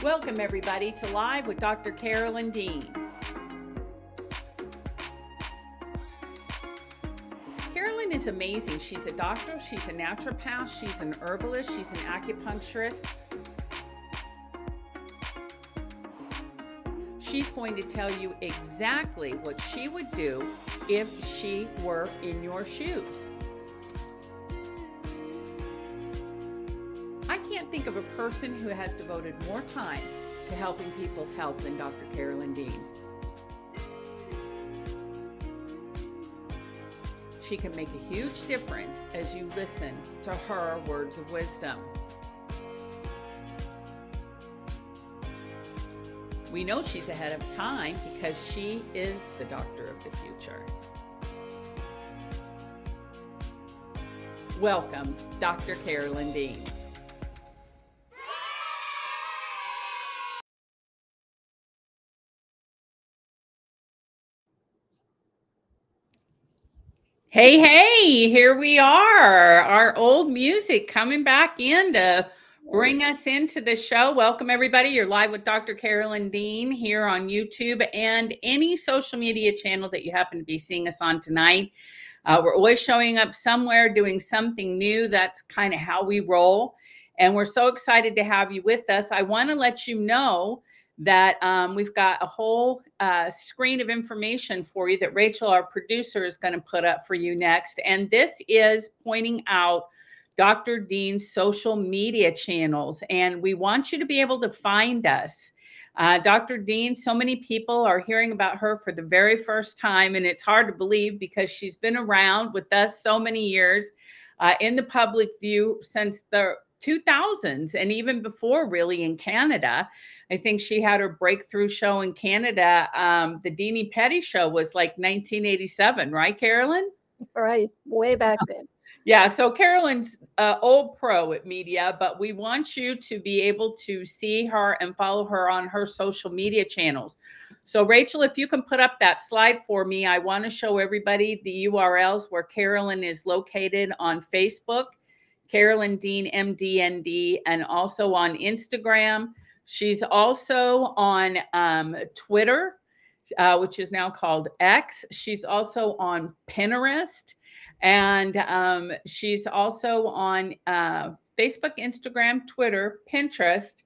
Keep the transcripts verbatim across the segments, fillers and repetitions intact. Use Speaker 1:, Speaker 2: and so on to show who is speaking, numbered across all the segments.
Speaker 1: Welcome, everybody, to Live with Doctor Carolyn Dean. Carolyn is amazing. She's a doctor, she's a naturopath, she's an herbalist, she's an acupuncturist. She's going to tell you exactly what she would do if she were in your shoes. I can't think of a person who has devoted more time to helping people's health than Doctor Carolyn Dean. She can make a huge difference as you listen to her words of wisdom. We know she's ahead of time because she is the doctor of the future. Welcome, Doctor Carolyn Dean. Hey, hey, here we are. Our old music coming back in to bring us into the show. Welcome, everybody. You're live with Doctor Carolyn Dean here on YouTube and any social media channel that you happen to be seeing us on tonight. Uh, we're always showing up somewhere, doing something new. That's kind of how we roll. And we're so excited to have you with us. I want to let you know that um, we've got a whole uh, screen of information for you that Rachel, our producer, is going to put up for you next. And this is pointing out Doctor Dean's social media channels. And we want you to be able to find us. Uh, Doctor Dean, so many people are hearing about her for the very first time. And it's hard to believe because she's been around with us so many years uh, in the public view since the two thousands and even before, really, in Canada. I think she had her breakthrough show in Canada. Um, the Deanie Petty show was like nineteen eighty-seven, right, Carolyn?
Speaker 2: Right, way back then.
Speaker 1: Yeah, so Carolyn's uh, old pro at media, but we want you to be able to see her and follow her on her social media channels. So Rachel, if you can put up that slide for me, I want to show everybody the U R Ls where Carolyn is located on Facebook, Carolyn Dean, M D N D, and also on Instagram. She's also on um, Twitter, uh, which is now called X. She's also on Pinterest. And um, she's also on uh, Facebook, Instagram, Twitter, Pinterest.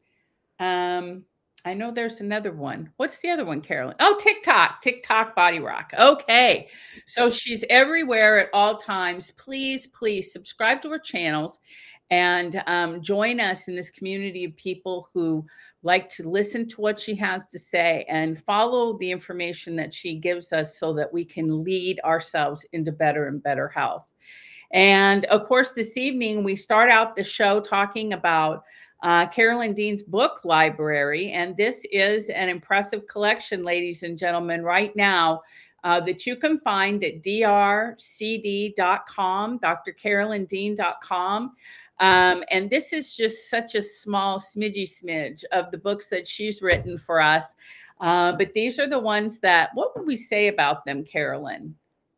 Speaker 1: Um, I know there's another one. What's the other one, Carolyn? Oh, TikTok, TikTok Body Rock. Okay. So she's everywhere at all times. Please, please subscribe to her channels and um, join us in this community of people who like to listen to what she has to say and follow the information that she gives us so that we can lead ourselves into better and better health. And of course, this evening, we start out the show talking about uh, Carolyn Dean's book library. And this is an impressive collection, ladies and gentlemen, right now uh, that you can find at D R C D dot com, D R Carolyn Dean dot com. Um, and this is just such a small smidgy smidge of the books that she's written for us. Uh, but these are the ones that, what would we say about them, Carolyn?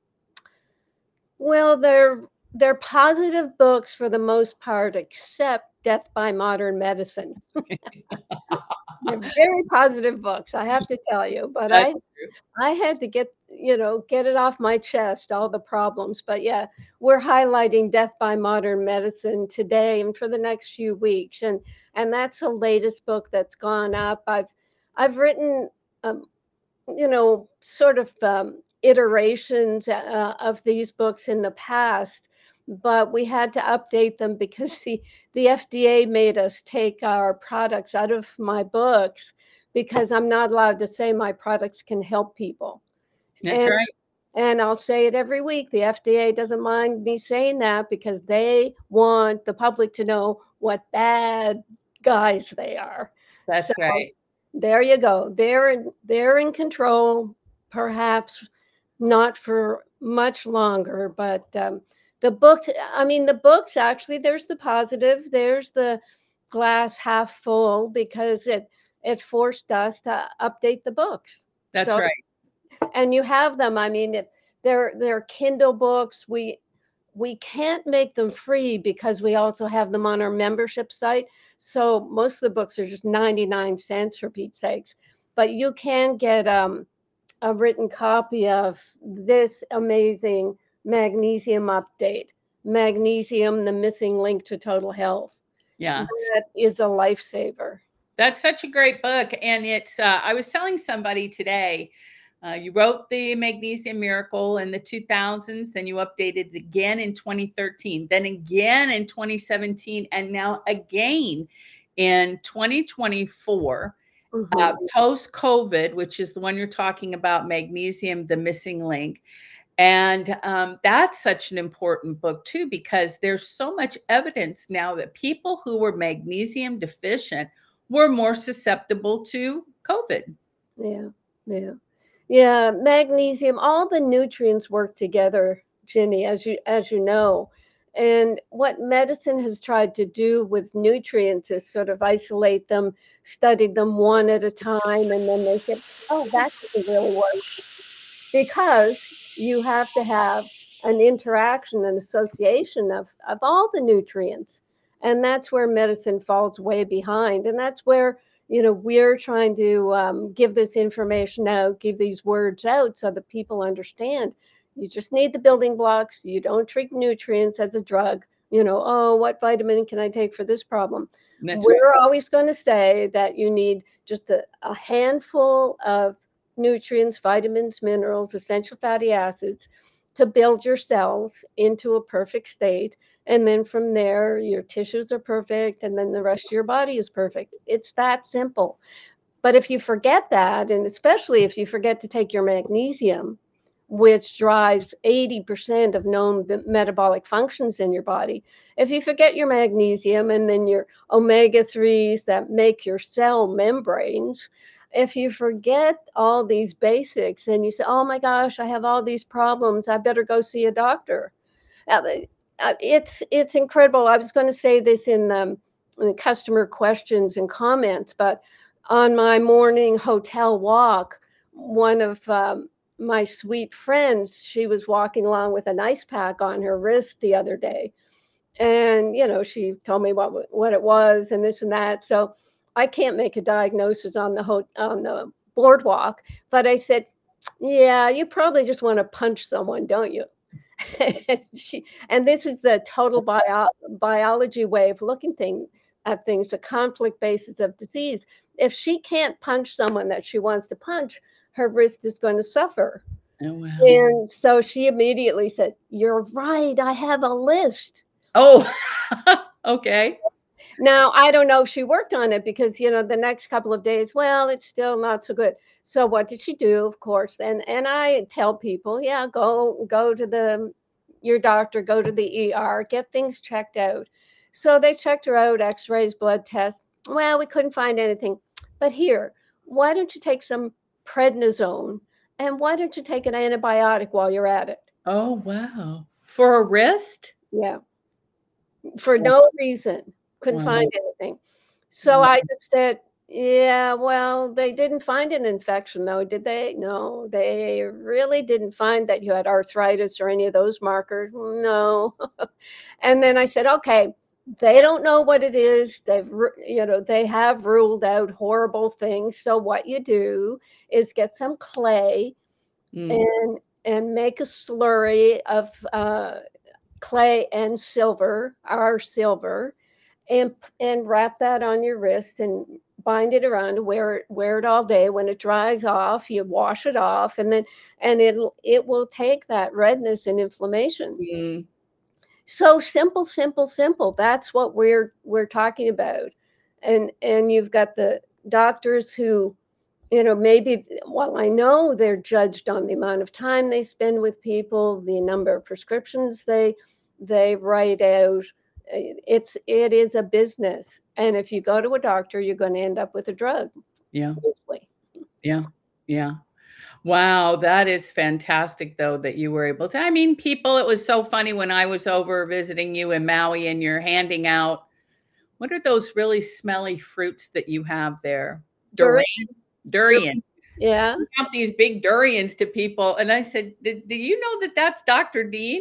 Speaker 2: Well, they're they're positive books for the most part, except Death by Modern Medicine. They're very positive books, I have to tell you. But That's I true. I had to get, you know, get it off my chest, all the problems. But yeah, we're highlighting Death by Modern Medicine today and for the next few weeks. And and that's the latest book that's gone up. I've I've written, um, you know, sort of um, iterations uh, of these books in the past, but we had to update them because the, the F D A made us take our products out of my books because I'm not allowed to say my products can help people.
Speaker 1: That's
Speaker 2: and,
Speaker 1: right.
Speaker 2: And I'll say it every week. The F D A doesn't mind me saying that because they want the public to know what bad guys they are.
Speaker 1: That's
Speaker 2: so,
Speaker 1: right.
Speaker 2: There you go. They're in, they're in control, perhaps not for much longer, but um, the book, I mean, the books actually, there's the positive, there's the glass half full because it it forced us to update the books.
Speaker 1: That's so, right.
Speaker 2: And you have them. I mean, they're they're Kindle books. We we can't make them free because we also have them on our membership site. So most of the books are just ninety-nine cents, for Pete's sakes. But you can get um, a written copy of this amazing magnesium update. Magnesium, the missing link to total health.
Speaker 1: Yeah.
Speaker 2: That is a lifesaver.
Speaker 1: That's such a great book. And it's, uh, I was telling somebody today, uh, you wrote the Magnesium Miracle in the two thousands, then you updated it again in twenty thirteen, then again in twenty seventeen, and now again in twenty twenty-four. Mm-hmm. uh, post-COVID, which is the one you're talking about, Magnesium, the Missing Link. And um, that's such an important book too, because there's so much evidence now that people who were magnesium deficient were more susceptible to COVID.
Speaker 2: Yeah, yeah, yeah. Magnesium, all the nutrients work together, Ginny, as you as you know. And what medicine has tried to do with nutrients is sort of isolate them, study them one at a time, and then they said, oh, that doesn't really work. Because you have to have an interaction and association of, of all the nutrients. And that's where medicine falls way behind. And that's where, you know, we're trying to um, give this information out, give these words out so that people understand. You just need the building blocks. You don't treat nutrients as a drug. You know, oh, what vitamin can I take for this problem? That's We're right. always going to say that you need just a, a handful of nutrients, vitamins, minerals, essential fatty acids to build your cells into a perfect state. And then from there, your tissues are perfect. And then the rest of your body is perfect. It's that simple. But if you forget that, and especially if you forget to take your magnesium, which drives eighty percent of known metabolic functions in your body. If you forget your magnesium and then your omega threes that make your cell membranes, if you forget all these basics and you say, oh my gosh, I have all these problems, I better go see a doctor. It's, it's incredible. I was going to say this in the, in the customer questions and comments, but on my morning hotel walk, one of um, my sweet friends, she was walking along with an ice pack on her wrist the other day. And, you know, she told me what, what it was and this and that. So I can't make a diagnosis on the ho- on the boardwalk, but I said, yeah, you probably just want to punch someone, don't you? and, she, and this is the total bio- biology way of looking thing, at things, the conflict basis of disease. If she can't punch someone that she wants to punch, her wrist is going to suffer.
Speaker 1: Oh, wow.
Speaker 2: And so she immediately said, you're right, I have a list.
Speaker 1: Oh, okay.
Speaker 2: Now, I don't know if she worked on it because, you know, the next couple of days, well, it's still not so good. So what did she do? Of course. And and I tell people, yeah, go go to the your doctor, go to the E R, get things checked out. So they checked her out, x-rays, blood tests. Well, we couldn't find anything. But here, why don't you take some prednisone and why don't you take an antibiotic while you're at it?
Speaker 1: Oh, wow. For a wrist?
Speaker 2: Yeah. For no reason. Couldn't wow. find anything. So wow. I just said, yeah, well, they didn't find an infection though, did they? No, they really didn't find that you had arthritis or any of those markers. No. And then I said, okay, they don't know what it is. They've, you know, they have ruled out horrible things. So what you do is get some clay mm. and, and make a slurry of uh, clay and silver, our silver, and and wrap that on your wrist and bind it around, wear it, wear it all day. When it dries off, you wash it off, and then and it'll it will take that redness and inflammation. Mm. So simple, simple, simple. That's what we're we're talking about. And and you've got the doctors who, you know, maybe, well, I know they're judged on the amount of time they spend with people, the number of prescriptions they they write out. It's it is a business, and if you go to a doctor, you're going to end up with a drug.
Speaker 1: Yeah, basically. yeah, yeah. Wow, that is fantastic, though, that you were able to. I mean, people, it was so funny when I was over visiting you in Maui, and you're handing out. What are those really smelly fruits that you have there?
Speaker 2: Durian.
Speaker 1: Durian.
Speaker 2: Yeah.
Speaker 1: You have these big durians to people, and I said, "Do you know that that's Doctor Dean?"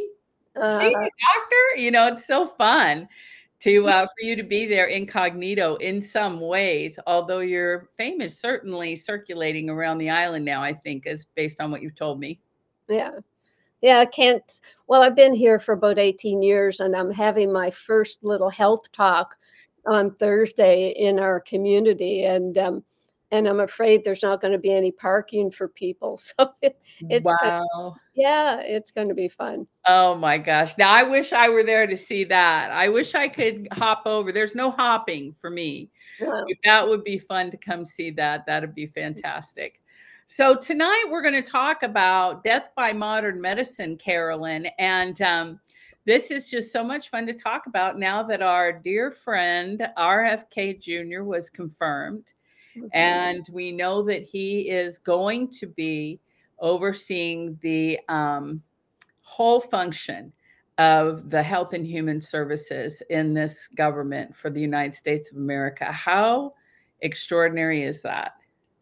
Speaker 2: Uh,
Speaker 1: she's a doctor. You know, it's so fun to uh, for you to be there incognito in some ways. Although your fame is certainly circulating around the island now, I think, is based on what you've told me.
Speaker 2: yeah. Yeah, I can't. Well, I've been here for about eighteen years, and I'm having my first little health talk on Thursday in our community, and um, and I'm afraid there's not going to be any parking for people. So it, it's gonna-
Speaker 1: Wow.
Speaker 2: yeah, it's going to be fun.
Speaker 1: Oh my gosh. Now I wish I were there to see that. I wish I could hop over. There's no hopping for me.
Speaker 2: Wow.
Speaker 1: That would be fun to come see that. That'd be fantastic. So tonight we're going to talk about death by modern medicine, Carolyn. And um, this is just so much fun to talk about now that our dear friend R F K Junior was confirmed.
Speaker 2: Mhm.
Speaker 1: And we know that he is going to be overseeing the um, whole function of the Health and Human Services in this government for the United States of America. How extraordinary is that?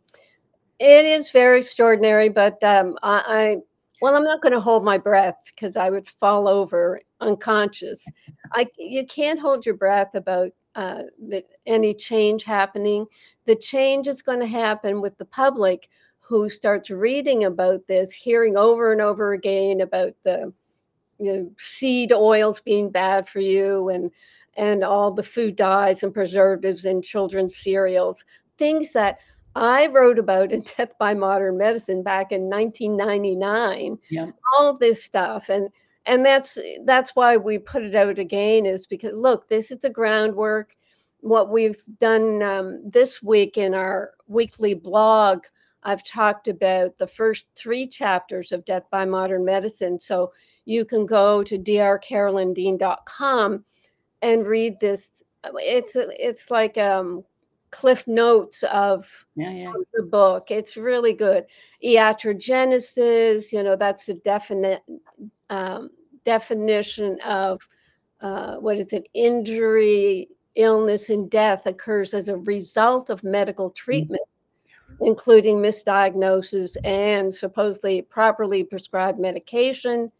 Speaker 2: It is very extraordinary, but um, I, I well, I'm not going to hold my breath because I would fall over unconscious. I you can't hold your breath about uh, the, any change happening. The change is going to happen with the public who starts reading about this, hearing over and over again about the you know, seed oils being bad for you, and and all the food dyes and preservatives in children's cereals, things that I wrote about in Death by Modern Medicine back in nineteen ninety-nine.
Speaker 1: Yeah.
Speaker 2: All this stuff, and and that's that's why we put it out again, is because look, this is the groundwork. What we've done um, this week in our weekly blog, I've talked about the first three chapters of Death by Modern Medicine. So you can go to d r carolyn dean dot com and read this. It's it's like um, cliff notes of,
Speaker 1: Yeah, yeah.
Speaker 2: of the book. It's really good. Iatrogenesis, you know, that's the definite um, definition of uh, what is it? Injury, illness, and death occurs as a result of medical treatment, mm-hmm. including misdiagnosis and supposedly properly prescribed medication.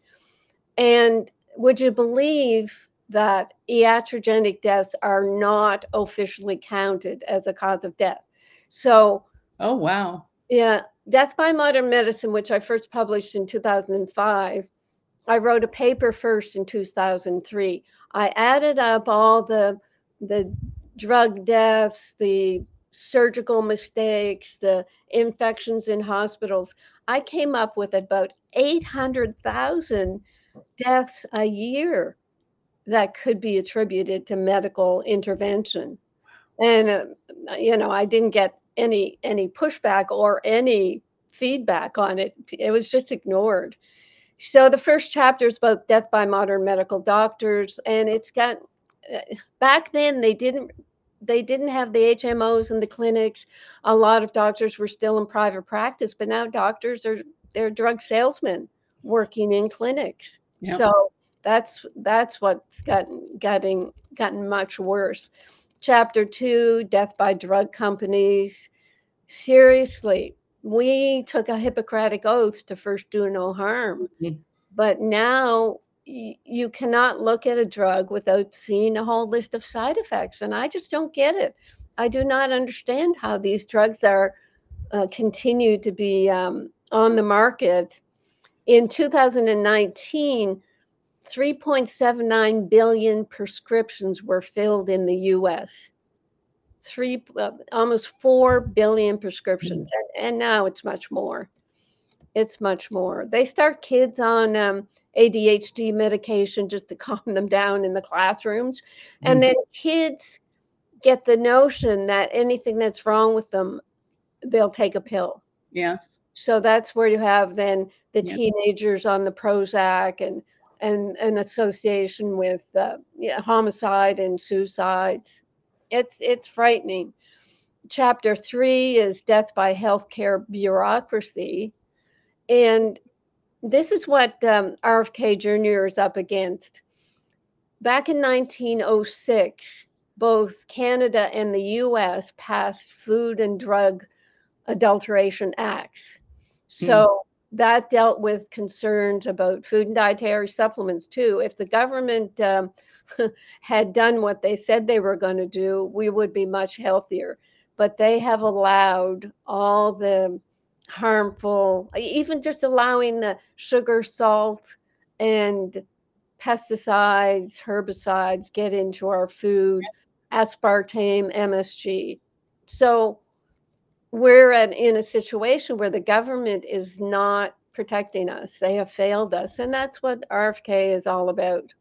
Speaker 2: And would you believe that iatrogenic deaths are not officially counted as a cause of death? So,
Speaker 1: oh, wow.
Speaker 2: Yeah, Death by Modern Medicine, which I first published in two thousand five, I wrote a paper first in two thousand three. I added up all the, the drug deaths, the surgical mistakes, the infections in hospitals. I came up with about eight hundred thousand deaths a year that could be attributed to medical intervention. And, uh, you know, I didn't get any any pushback or any feedback on it. It was just ignored. So the first chapter is about death by modern medical doctors, and it's got uh, back then they didn't they didn't have the H M Os in the clinics. A lot of doctors were still in private practice, but now doctors are they're drug salesmen working in clinics. Yep. So that's that's what's gotten gotten gotten much worse. Chapter two, death by drug companies. Seriously, we took a Hippocratic oath to first do no harm. Mm-hmm. But now y- you cannot look at a drug without seeing a whole list of side effects. And I just don't get it. I do not understand how these drugs are uh, continue to be um, on the market. In two thousand nineteen, three point seven nine billion prescriptions were filled in the U S. Three, uh, almost four billion prescriptions, mm-hmm. and, and now it's much more. It's much more. They start kids on um, A D H D medication just to calm them down in the classrooms, mm-hmm. and then kids get the notion that anything that's wrong with them, they'll take a pill.
Speaker 1: Yes.
Speaker 2: So that's where you have then the
Speaker 1: yep.
Speaker 2: teenagers on the Prozac and and an association with uh, yeah, homicide and suicides. It's it's frightening. Chapter three is death by healthcare bureaucracy. And this is what um, R F K Junior is up against. Back in nineteen oh six, both Canada and the U S passed Food and Drug Adulteration Acts. So that dealt with concerns about food and dietary supplements too. If the government um, had done what they said they were going to do, we would be much healthier. But they have allowed all the harmful, even just allowing the sugar, salt, and pesticides, herbicides get into our food, aspartame, M S G. So we're at, in a situation where the government is not protecting us. They have failed us. And that's what R F K is all about.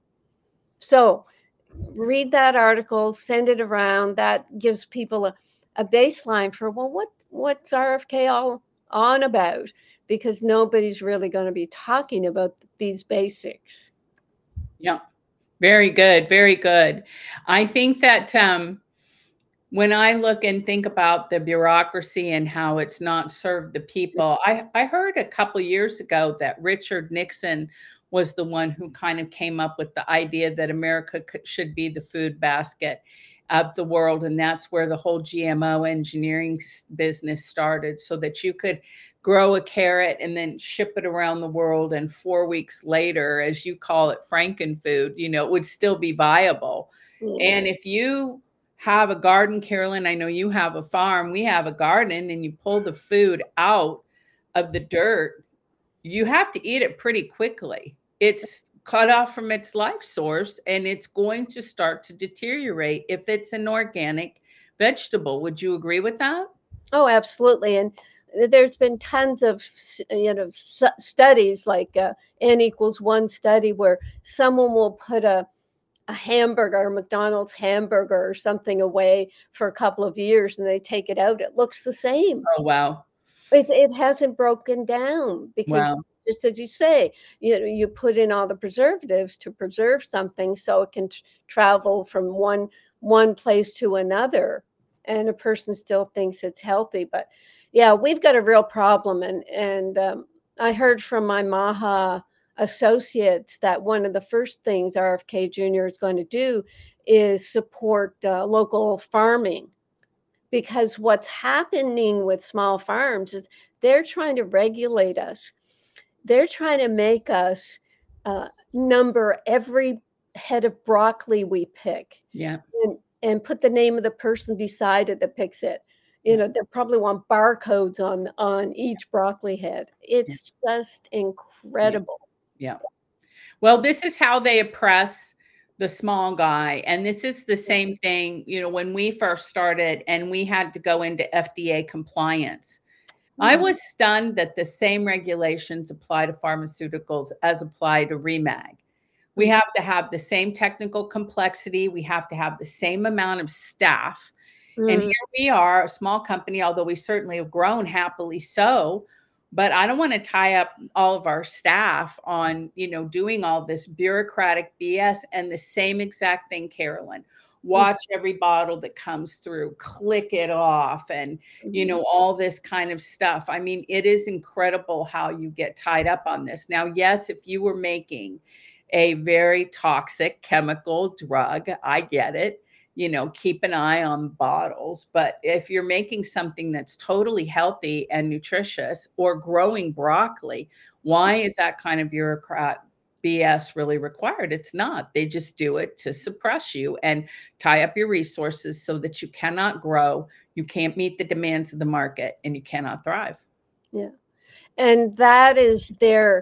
Speaker 2: So read that article, send it around. That gives people a, a baseline for, well, what what's R F K all on about? Because nobody's really going to be talking about these basics.
Speaker 1: Yeah, very good. Very good. I think that um, when I look and think about the bureaucracy and how it's not served the people, I, I heard a couple years ago that Richard Nixon was the one who kind of came up with the idea that America could, should be the food basket of the world. And that's where the whole G M O engineering business started, so that you could grow a carrot and then ship it around the world. And four weeks later, as you call it, Frankenfood, you know, it would still be viable. Mm-hmm. And if you have a garden, Carolyn, I know you have a farm, we have a garden, and you pull the food out of the dirt, you have to eat it pretty quickly. It's cut off from its life source, and it's going to start to deteriorate if it's an organic vegetable. Would you agree with that?
Speaker 2: Oh, absolutely. And there's been tons of, you know, studies like uh, N equals one study where someone will put a a hamburger, McDonald's hamburger or something away for a couple of years, and they take it out. It looks the same.
Speaker 1: Oh, wow.
Speaker 2: It, it hasn't broken down because, wow. just as you say, you know, you put in all the preservatives to preserve something so it can t- travel from one one place to another, and a person still thinks it's healthy. But yeah, we've got a real problem. And and um, I heard from my MAHA associates that one of the first things R F K Junior is going to do is support uh, local farming, because what's happening with small farms is they're trying to regulate us. They're trying to make us uh, number every head of broccoli we pick,
Speaker 1: yeah,
Speaker 2: and, and put the name of the person beside it that picks it. You know, they probably want barcodes on on each broccoli head. It's yeah. just incredible.
Speaker 1: Yeah. Yeah. Well, this is how they oppress the small guy. And this is the same thing, you know, when we first started and we had to go into F D A compliance. Mm-hmm. I was stunned that the same regulations apply to pharmaceuticals as apply to R E MAG. We have to have the same technical complexity. We have to have the same amount of staff. Mm-hmm. And here we are, a small company, although we certainly have grown, happily so. But I don't want to tie up all of our staff on, you know, doing all this bureaucratic B S. And the same exact thing, Carolyn, watch every bottle that comes through, click it off, and, you know, all this kind of stuff. I mean, it is incredible how you get tied up on this. Now, yes, if you were making a very toxic chemical drug, I get it. You know, keep an eye on bottles. But if you're making something that's totally healthy and nutritious, or growing broccoli, why is that kind of bureaucrat B S really required? It's not. They just do it to suppress you and tie up your resources so that you cannot grow, you can't meet the demands of the market, and you cannot thrive.
Speaker 2: Yeah. And that is their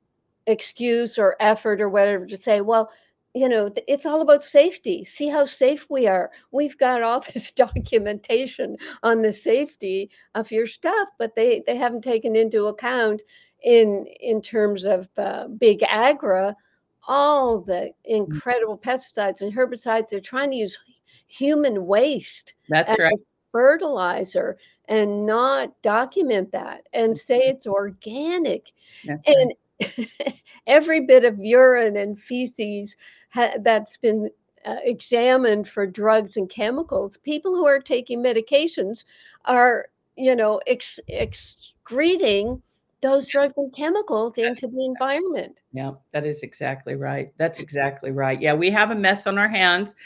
Speaker 2: excuse or effort or whatever to say, well, you know, it's all about safety. See how safe we are. We've got all this documentation on the safety of your stuff, but they, they haven't taken into account in in terms of uh, big agra, all the incredible pesticides and herbicides. They're trying to use human waste
Speaker 1: That's
Speaker 2: as
Speaker 1: right.
Speaker 2: fertilizer and not document that and say it's organic.
Speaker 1: That's
Speaker 2: and
Speaker 1: right.
Speaker 2: Every bit of urine and feces ha- that's been uh, examined for drugs and chemicals, people who are taking medications are, you know, ex- excreting those drugs and chemicals into the environment.
Speaker 1: Yeah, that is exactly right. That's exactly right. Yeah, we have a mess on our hands.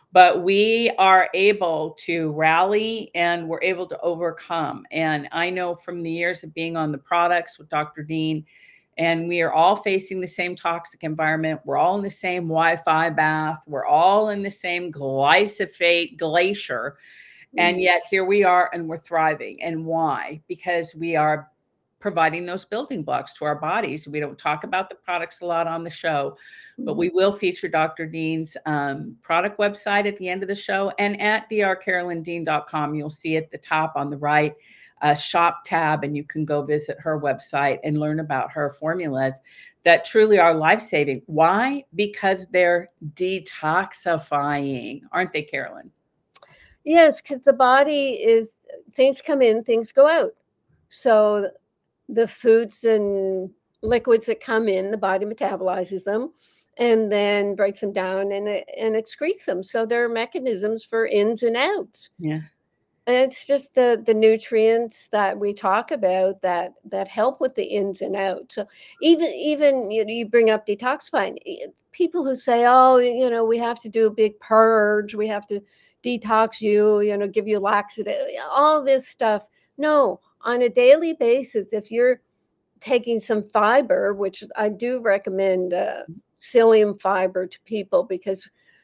Speaker 1: but we are able to rally and we're able to overcome. And I know from the years of being on the products with Doctor Dean, and we are all facing the same toxic environment. We're all in the same Wi-Fi bath. We're all in the same glyphosate glacier. And yet here we are and we're thriving. And why? Because we are providing those building blocks to our bodies. We don't talk about the products a lot on the show, but we will feature Doctor Dean's um, product website at the end of the show, and at d r carolyn dean dot com. You'll see at the top on the right a shop tab, and you can go visit her website and learn about her formulas that truly are life-saving. Why? Because they're detoxifying, aren't they, Carolyn?
Speaker 2: Yes, because the body is, things come in, things go out. So the foods and liquids that come in, the body metabolizes them and then breaks them down and, and excretes them. So there are mechanisms for ins and outs.
Speaker 1: Yeah.
Speaker 2: And it's just the the nutrients that we talk about that that help with the ins and outs. So even even you know, you bring up detoxifying. People who say, "Oh, you know, we have to do a big purge. We have to detox you. You know, give you laxative." All this stuff. No, on a daily basis, if you're taking some fiber, which I do recommend uh, psyllium fiber to people, because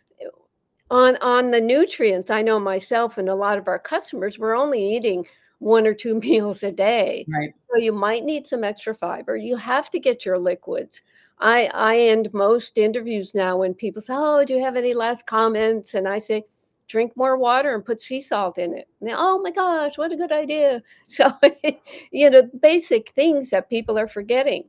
Speaker 2: on on the nutrients, I know myself and a lot of our customers, we're only eating one or two meals a day.
Speaker 1: Right.
Speaker 2: So you might need some extra fiber. You have to get your liquids. I I end most interviews now when people say, "Oh, do you have any last comments?" And I say, "Drink more water and put sea salt in it." And they, "Oh my gosh, what a good idea." So, you know, basic things that people are forgetting.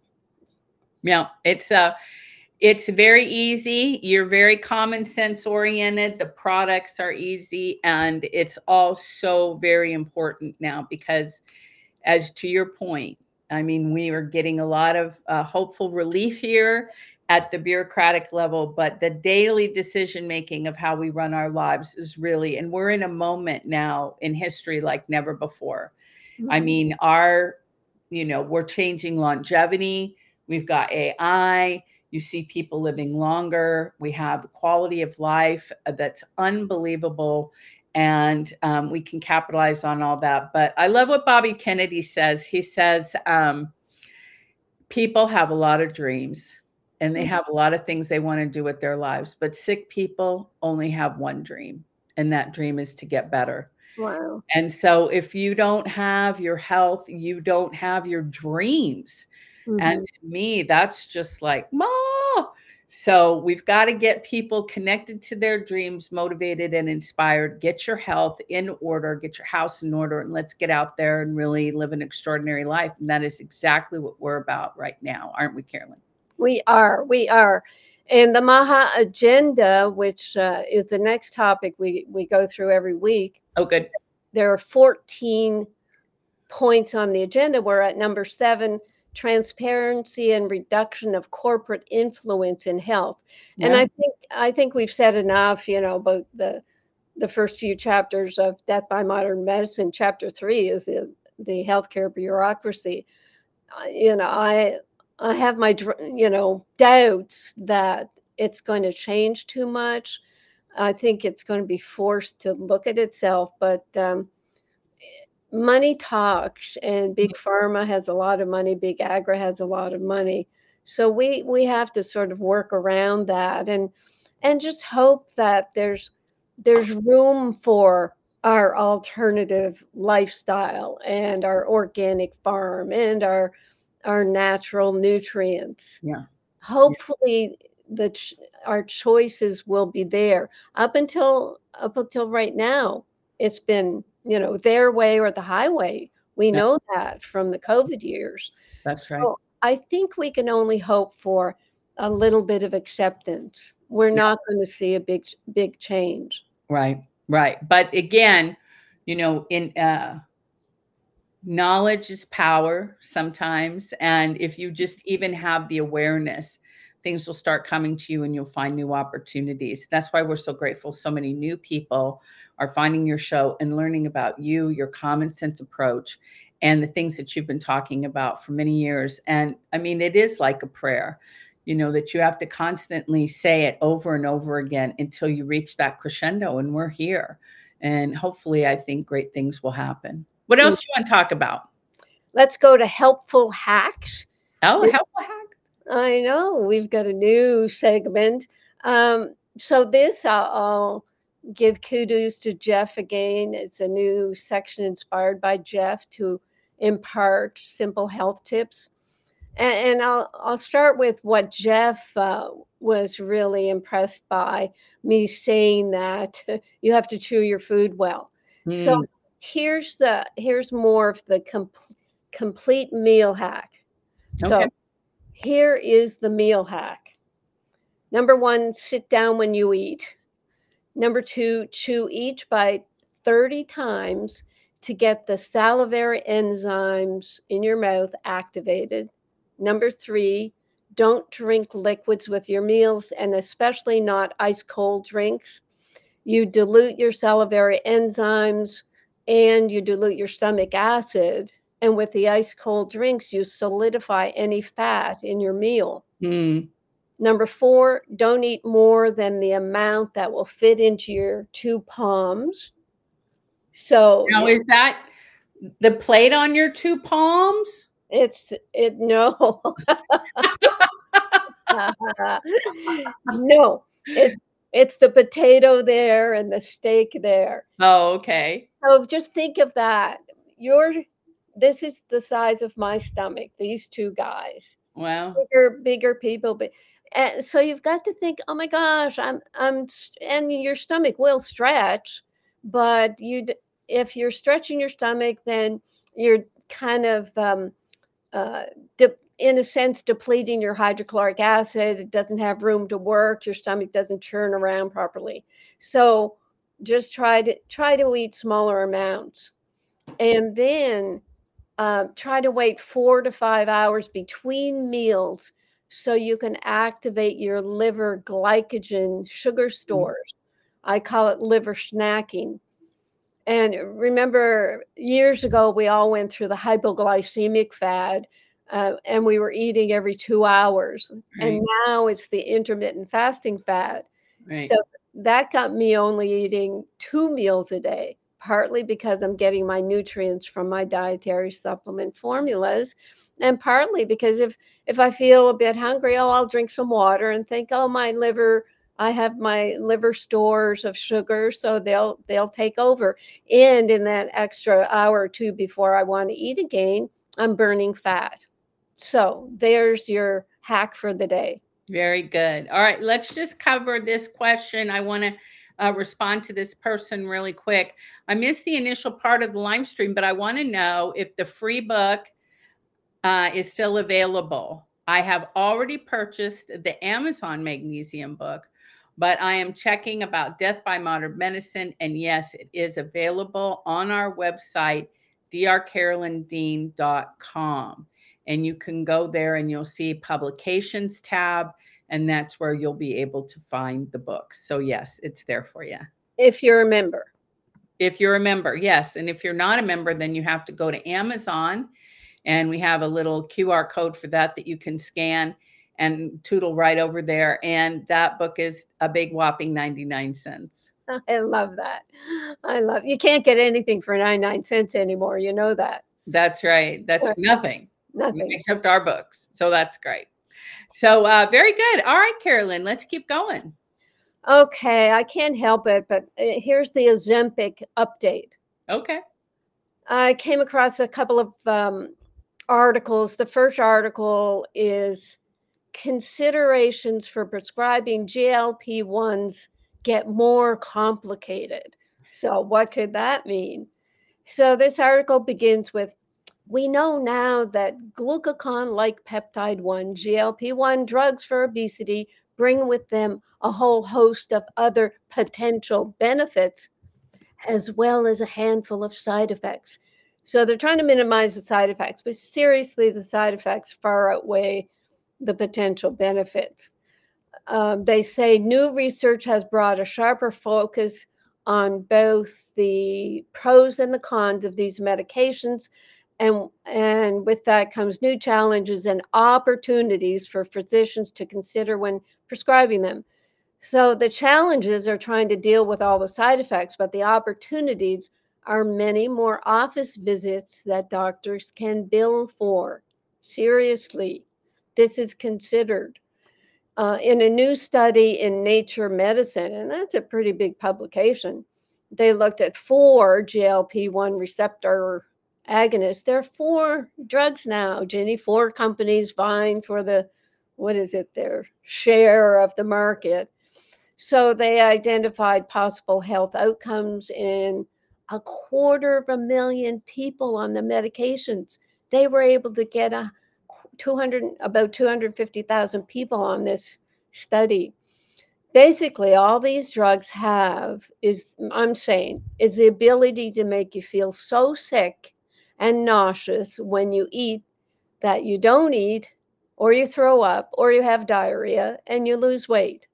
Speaker 1: Yeah, it's uh It's very easy. You're very common sense oriented. The products are easy, and it's all so very important now because, as to your point, I mean, we are getting a lot of uh, hopeful relief here at the bureaucratic level, but the daily decision making of how we run our lives is really, and we're in a moment now in history like never before.
Speaker 2: Mm-hmm.
Speaker 1: I mean, our, you know, we're changing longevity. We've got A I. You see people living longer. We have quality of life that's unbelievable, and um, we can capitalize on all that. But I love what Bobby Kennedy says. He says, um, people have a lot of dreams and they have a lot of things they want to do with their lives, but sick people only have one dream, and that dream is to get better.
Speaker 2: Wow.
Speaker 1: And so if you don't have your health, you don't have your dreams.
Speaker 2: Mm-hmm.
Speaker 1: And to me, that's just like, Ma. So we've got to get people connected to their dreams, motivated and inspired. Get your health in order, get your house in order, and let's get out there and really live an extraordinary life. And that is exactly what we're about right now, aren't we, Carolyn?
Speaker 2: We are, we are. And the Maha Agenda, which uh, is the next topic we, we go through every week.
Speaker 1: Oh, good.
Speaker 2: There are fourteen points on the agenda. We're at number seven, transparency and reduction of corporate influence in health. Yeah. And I think I think we've said enough, you know, about the the first few chapters of Death by Modern Medicine. Chapter three is the, the healthcare bureaucracy. Uh, you know, I I have my, you know, doubts that it's going to change too much. I think it's going to be forced to look at itself, but um, money talks, and big pharma has a lot of money. Big agri has a lot of money. So we we have to sort of work around that and and just hope that there's there's room for our alternative lifestyle and our organic farm and our our natural nutrients.
Speaker 1: Yeah.
Speaker 2: Hopefully the ch- our choices will be there. Up until up until right now, it's been, you know, their way or the highway. We
Speaker 1: Yeah.
Speaker 2: know that from the COVID years.
Speaker 1: That's
Speaker 2: so
Speaker 1: right.
Speaker 2: I think we can only hope for a little bit of acceptance. We're
Speaker 1: Yeah.
Speaker 2: not going to see a big big change.
Speaker 1: Right. Right. But again, you know, in uh knowledge is power sometimes. And if you just even have the awareness, things will start coming to you and you'll find new opportunities. That's why we're so grateful. So many new people are finding your show and learning about you, your common sense approach, and the things that you've been talking about for many years. And I mean, it is like a prayer. you know, that you have to constantly say it over and over again until you reach that crescendo, and we're here. And hopefully, I think great things will happen. What else do you want to talk about?
Speaker 2: Let's go to helpful hacks.
Speaker 1: Oh,
Speaker 2: This-
Speaker 1: helpful hack.
Speaker 2: I know we've got a new segment. Um, so this I'll, I'll give kudos to Jeff again. It's a new section inspired by Jeff to impart simple health tips. And, and I'll I'll start with what Jeff uh, was really impressed by, me saying that you have to chew your food well.
Speaker 1: Mm.
Speaker 2: So here's the here's more of the com- complete meal hack. So
Speaker 1: Okay.
Speaker 2: here is the meal hack. Number one, sit down when you eat. Number two, chew each bite thirty times to get the salivary enzymes in your mouth activated. Number three, don't drink liquids with your meals, and especially not ice cold drinks. You dilute your salivary enzymes and you dilute your stomach acid. And with the ice cold drinks, you solidify any fat in your meal.
Speaker 1: Mm.
Speaker 2: Number four, don't eat more than the amount that will fit into your two palms. So
Speaker 1: Now, is that the plate on your two palms?
Speaker 2: it's it no. No, it's it's the potato there and the steak there.
Speaker 1: Oh, okay.
Speaker 2: So just think of that. Your this is the size of my stomach, these two guys.
Speaker 1: Wow.
Speaker 2: Bigger, bigger people, but uh, so you've got to think, oh my gosh, I'm I'm and your stomach will stretch, but you if you're stretching your stomach, then you're kind of um, uh, de- in a sense depleting your hydrochloric acid. It doesn't have room to work. Your stomach doesn't churn around properly. So just try to try to eat smaller amounts, and then uh, try to wait four to five hours between meals so you can activate your liver glycogen sugar stores. I call it liver snacking. And remember, years ago, we all went through the hypoglycemic fad, uh, and we were eating every two hours.
Speaker 1: Right.
Speaker 2: And now it's the intermittent fasting fad.
Speaker 1: Right.
Speaker 2: So that got me only eating two meals a day, partly because I'm getting my nutrients from my dietary supplement formulas, and partly because if if I feel a bit hungry, oh, I'll drink some water and think, oh, my liver, I have my liver stores of sugar, so they'll they'll take over. And in that extra hour or two before I want to eat again, I'm burning fat. So there's your hack for the day.
Speaker 1: Very good. All right, let's just cover this question. I want to uh, respond to this person really quick. I missed the initial part of the live stream, but I want to know if the free book uh, is still available. I have already purchased the Amazon magnesium book, but I am checking about Death by Modern Medicine. And yes, it is available on our website, d r carolyn dean dot com. And you can go there and you'll see publications tab, and that's where you'll be able to find the books. So yes, it's there for you.
Speaker 2: If you're a member.
Speaker 1: If you're a member, yes. And if you're not a member, then you have to go to Amazon, and we have a little Q R code for that that you can scan and tootle right over there. And that book is a big whopping ninety-nine cents.
Speaker 2: I love that. I love, you can't get anything for ninety-nine cents anymore. You know that.
Speaker 1: That's right. That's nothing.
Speaker 2: Nothing.
Speaker 1: Except our books. So that's great. So uh, very good. All right, Carolyn, let's keep going.
Speaker 2: Okay. I can't help it, but here's the Ozempic update.
Speaker 1: Okay.
Speaker 2: I came across a couple of um, articles. The first article is considerations for prescribing G L P ones get more complicated. So what could that mean? So this article begins with, we know now that glucagon-like peptide one, G L P one drugs for obesity bring with them a whole host of other potential benefits, as well as a handful of side effects. So they're trying to minimize the side effects, but seriously, the side effects far outweigh the potential benefits. Um, they say new research has brought a sharper focus on both the pros and the cons of these medications, And, and with that comes new challenges and opportunities for physicians to consider when prescribing them. So the challenges are trying to deal with all the side effects, but the opportunities are many more office visits that doctors can bill for. Seriously, this is considered. Uh, in a new study in Nature Medicine, and that's a pretty big publication, they looked at four G L P one receptor agonists. There are four drugs now, Jenny, four companies vying for the, what is it, their share of the market. So they identified possible health outcomes in a quarter of a million people on the medications. They were able to get a two hundred, about two hundred fifty thousand people on this study. Basically, all these drugs have is, I'm saying, is the ability to make you feel so sick and nauseous when you eat that you don't eat, or you throw up, or you have diarrhea, and you lose weight.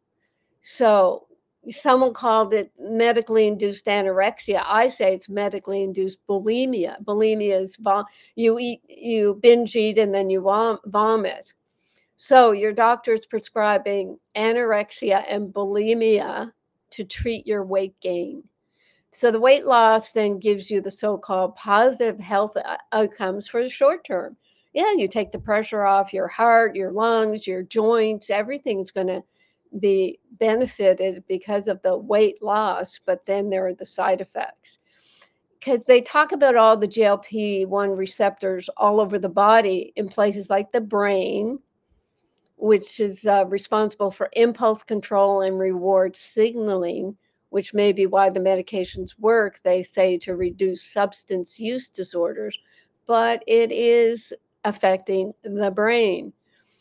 Speaker 2: So someone called it medically induced anorexia. I say it's medically induced bulimia. Bulimia is vom- you eat, you binge eat, and then you vom- vomit. So your doctor is prescribing anorexia and bulimia to treat your weight gain. So the weight loss then gives you the so-called positive health outcomes for the short term. Yeah, you take the pressure off your heart, your lungs, your joints, everything's going to be benefited because of the weight loss, but then there are the side effects. Because they talk about all the G L P one receptors all over the body in places like the brain, which is uh, responsible for impulse control and reward signaling, which may be why the medications work, they say, to reduce substance use disorders, but it is affecting the brain.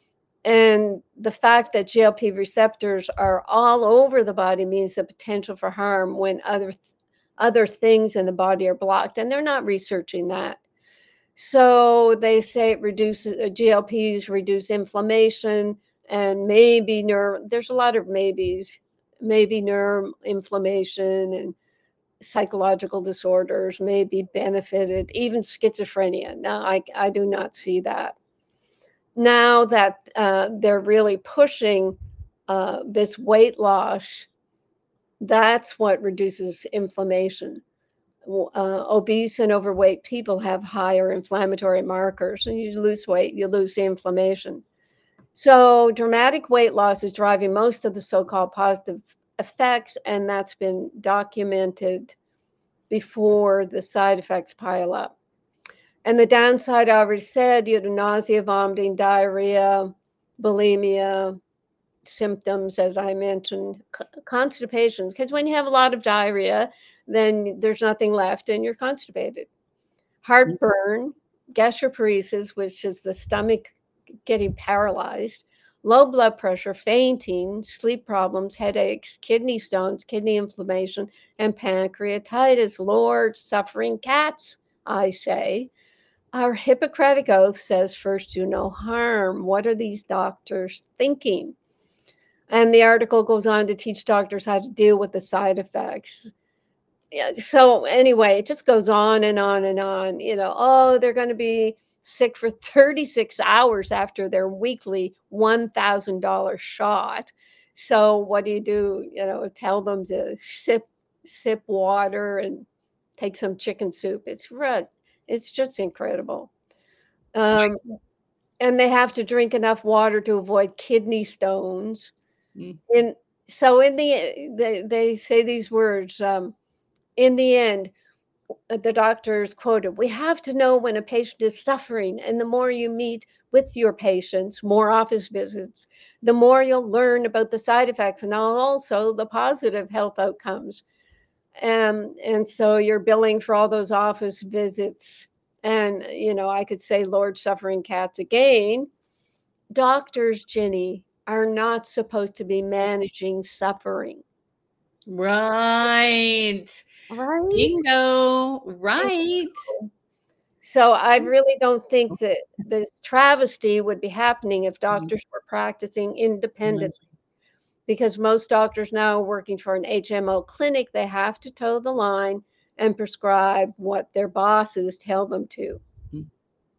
Speaker 2: And the fact that G L P receptors are all over the body means the potential for harm when other th- other things in the body are blocked, and they're not researching that. So they say it reduces uh, G L Ps reduce inflammation and maybe nerve. There's a lot of maybes, maybe nerve inflammation and psychological disorders may be benefited, even schizophrenia. Now, I I do not see that. Now that uh, they're really pushing uh, this weight loss, that's what reduces inflammation. Uh, obese and overweight people have higher inflammatory markers, and you lose weight, you lose the inflammation. So dramatic weight loss is driving most of the so-called positive effects, and that's been documented before the side effects pile up. And the downside, I already said, you know, nausea, vomiting, diarrhea, bulimia, symptoms, as I mentioned, constipation. Because when you have a lot of diarrhea, then there's nothing left and you're constipated. Heartburn, gastroparesis, which is the stomach getting paralyzed, low blood pressure, fainting, sleep problems, headaches, kidney stones, kidney inflammation, and pancreatitis. Lord, suffering cats, I say. Our Hippocratic Oath says, first do no harm. What are these doctors thinking? And the article goes on to teach doctors how to deal with the side effects. Yeah, so anyway, it just goes on and on and on. You know, oh, they're going to be sick for thirty-six hours after their weekly one thousand dollars shot. So what do you do? You know, tell them to sip sip water and take some chicken soup. It's right. It's just incredible. Um, and they have to drink enough water to avoid kidney stones.
Speaker 1: Mm.
Speaker 2: And so in the they, they say these words, um, in the end, the doctors quoted, we have to know when a patient is suffering. And the more you meet with your patients, more office visits, the more you'll learn about the side effects and also the positive health outcomes. Um, and so you're billing for all those office visits. And, you know, I could say, Lord, suffering cats again. Doctors, Jenny, are not supposed to be managing suffering.
Speaker 1: Right.
Speaker 2: Right.
Speaker 1: Bingo. Right.
Speaker 2: So I really don't think that this travesty would be happening if doctors were practicing independently. Because most doctors now are working for an H M O clinic, they have to toe the line and prescribe what their bosses tell them to.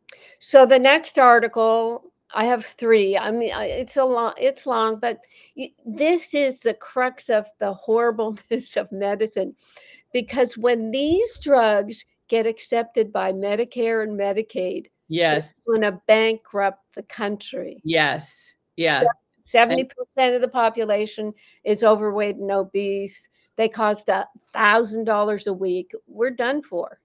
Speaker 2: So the next article, I have three. I mean, it's a long, it's long, but this is the crux of the horribleness of medicine, because when these drugs get accepted by Medicare and Medicaid,
Speaker 1: yes,
Speaker 2: it's going to bankrupt the country.
Speaker 1: yes, yes.
Speaker 2: seventy percent of the population is overweight and obese. They cost a thousand dollars a week. We're done for.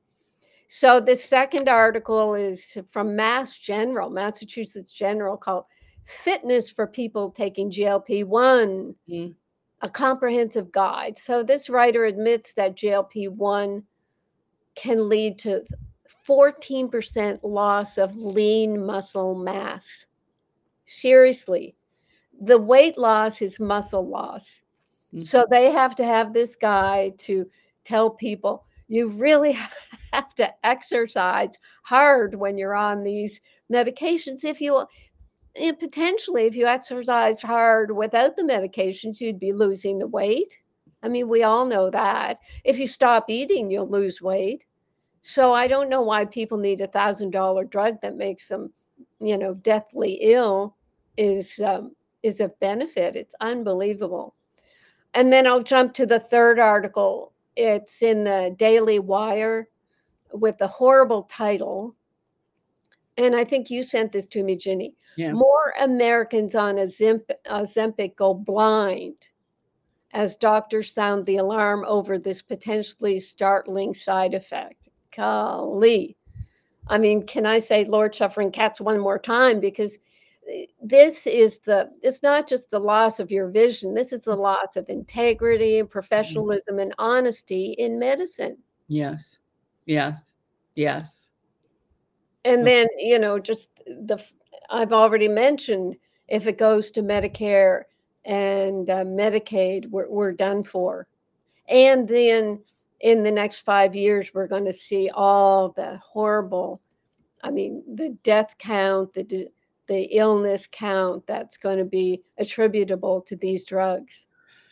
Speaker 2: So the second article is from Mass General, Massachusetts General, called Fitness for People Taking G L P one, mm. a comprehensive guide. So this writer admits that G L P one can lead to fourteen percent loss of lean muscle mass. Seriously, the weight loss is muscle loss. Mm-hmm. So they have to have this guy to tell people, you really have to exercise hard when you're on these medications. If you, potentially, if you exercised hard without the medications, you'd be losing the weight. I mean, we all know that. If you stop eating, you'll lose weight. So I don't know why people need a thousand dollar drug that makes them, you know, deathly ill is, um, is a benefit. It's unbelievable. And then I'll jump to the third article. It's in the Daily Wire with a horrible title. And I think you sent this to me, Ginny. Yeah. More Americans on Ozempic, Ozempic go blind as doctors sound the alarm over this potentially startling side effect. Golly. I mean, can I say Lord Suffering Cats one more time? Because this is the, it's not just the loss of your vision. This is the loss of integrity and professionalism and honesty in medicine.
Speaker 1: Yes. Yes. Yes.
Speaker 2: And then, you know, just the, I've already mentioned, if it goes to Medicare and uh, Medicaid, we're, we're done for. And then in the next five years, we're going to see all the horrible, I mean, the death count, the the illness count that's going to be attributable to these drugs.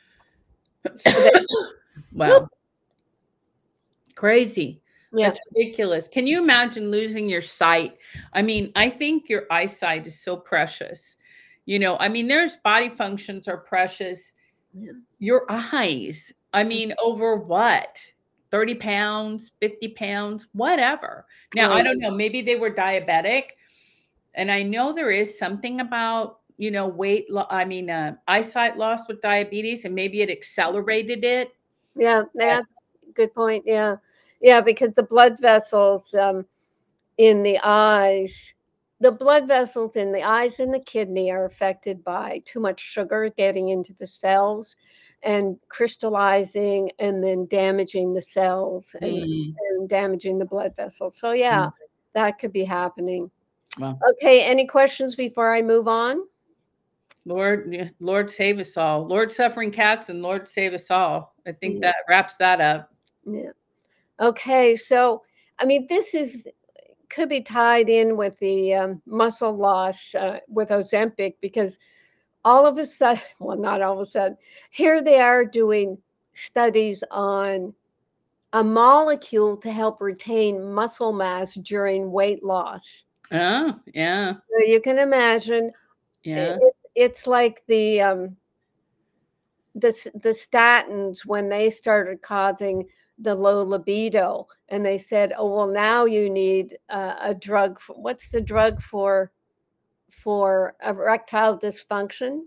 Speaker 2: So that,
Speaker 1: wow. Whoop. Crazy.
Speaker 2: Yeah.
Speaker 1: That's ridiculous. Can you imagine losing your sight? I mean, I think your eyesight is so precious. You know, I mean, there's body functions are precious. Yeah. Your eyes, I mean, over what? thirty pounds, fifty pounds, whatever. Now, right. I don't know, maybe they were diabetic. And I know there is something about, you know, weight, lo- I mean, uh, eyesight loss with diabetes, and maybe it accelerated it.
Speaker 2: Yeah, yeah, good point. Yeah, yeah, because the blood vessels um, in the eyes, the blood vessels in the eyes and the kidney are affected by too much sugar getting into the cells and crystallizing and then damaging the cells and, mm. and damaging the blood vessels. So, yeah, mm. that could be happening. Wow. Okay, any questions before I move on?
Speaker 1: Lord, Lord save us all. Lord Suffering Cats and Lord save us all. I think yeah. that wraps that up.
Speaker 2: Yeah. Okay, so I mean, this is could be tied in with the um, muscle loss uh, with Ozempic, because all of a sudden, well, not all of a sudden, here they are doing studies on a molecule to help retain muscle mass during weight loss.
Speaker 1: Oh, yeah.
Speaker 2: So you can imagine,
Speaker 1: yeah.
Speaker 2: it, it's like the um, the the statins when they started causing the low libido, and they said, "Oh, well, now you need uh, a drug. For, what's the drug for for erectile dysfunction?"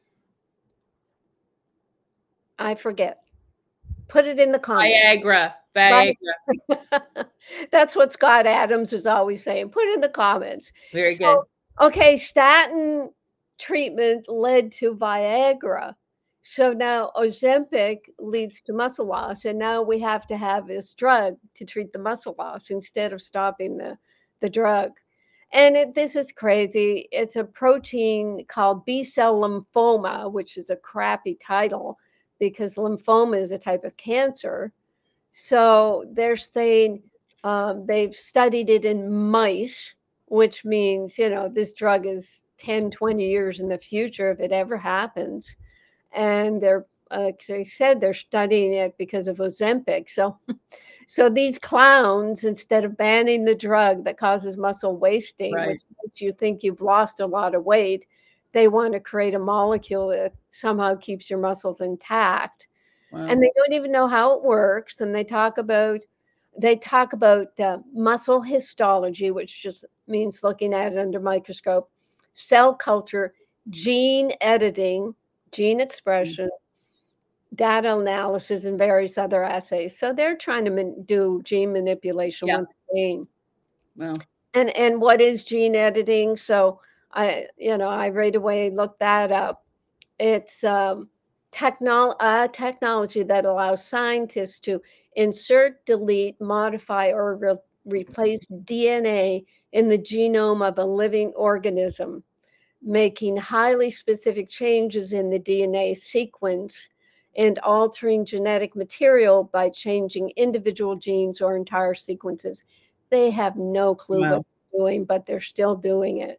Speaker 2: I forget. Put it in the comments.
Speaker 1: Viagra. Viagra.
Speaker 2: That's what Scott Adams is always saying. Put it in the comments.
Speaker 1: Very
Speaker 2: so,
Speaker 1: good.
Speaker 2: Okay, statin treatment led to Viagra. So now Ozempic leads to muscle loss, and now we have to have this drug to treat the muscle loss instead of stopping the, the drug. And it, this is crazy. It's a protein called B-cell lymphoma, which is a crappy title because lymphoma is a type of cancer. So they're saying um, they've studied it in mice, which means, you know, this drug is ten, twenty years in the future if it ever happens. And they're, like I said, they're studying it because of Ozempic. So So these clowns, instead of banning the drug that causes muscle wasting,
Speaker 1: Right.
Speaker 2: which makes you think you've lost a lot of weight, they want to create a molecule that somehow keeps your muscles intact.
Speaker 1: Wow.
Speaker 2: And they don't even know how it works. And they talk about they talk about uh, muscle histology, which just means looking at it under microscope, cell culture, gene editing, gene expression, data analysis, and various other assays. So they're trying to man- do gene manipulation
Speaker 1: Yeah.
Speaker 2: once again.
Speaker 1: Well,
Speaker 2: And and what is gene editing? So I, you know, I right away looked that up. It's um, technol uh, technology that allows scientists to insert, delete, modify, or re- replace D N A in the genome of a living organism, making highly specific changes in the D N A sequence and altering genetic material by changing individual genes or entire sequences. They have no clue what
Speaker 1: wow.
Speaker 2: they're doing, but they're still doing it.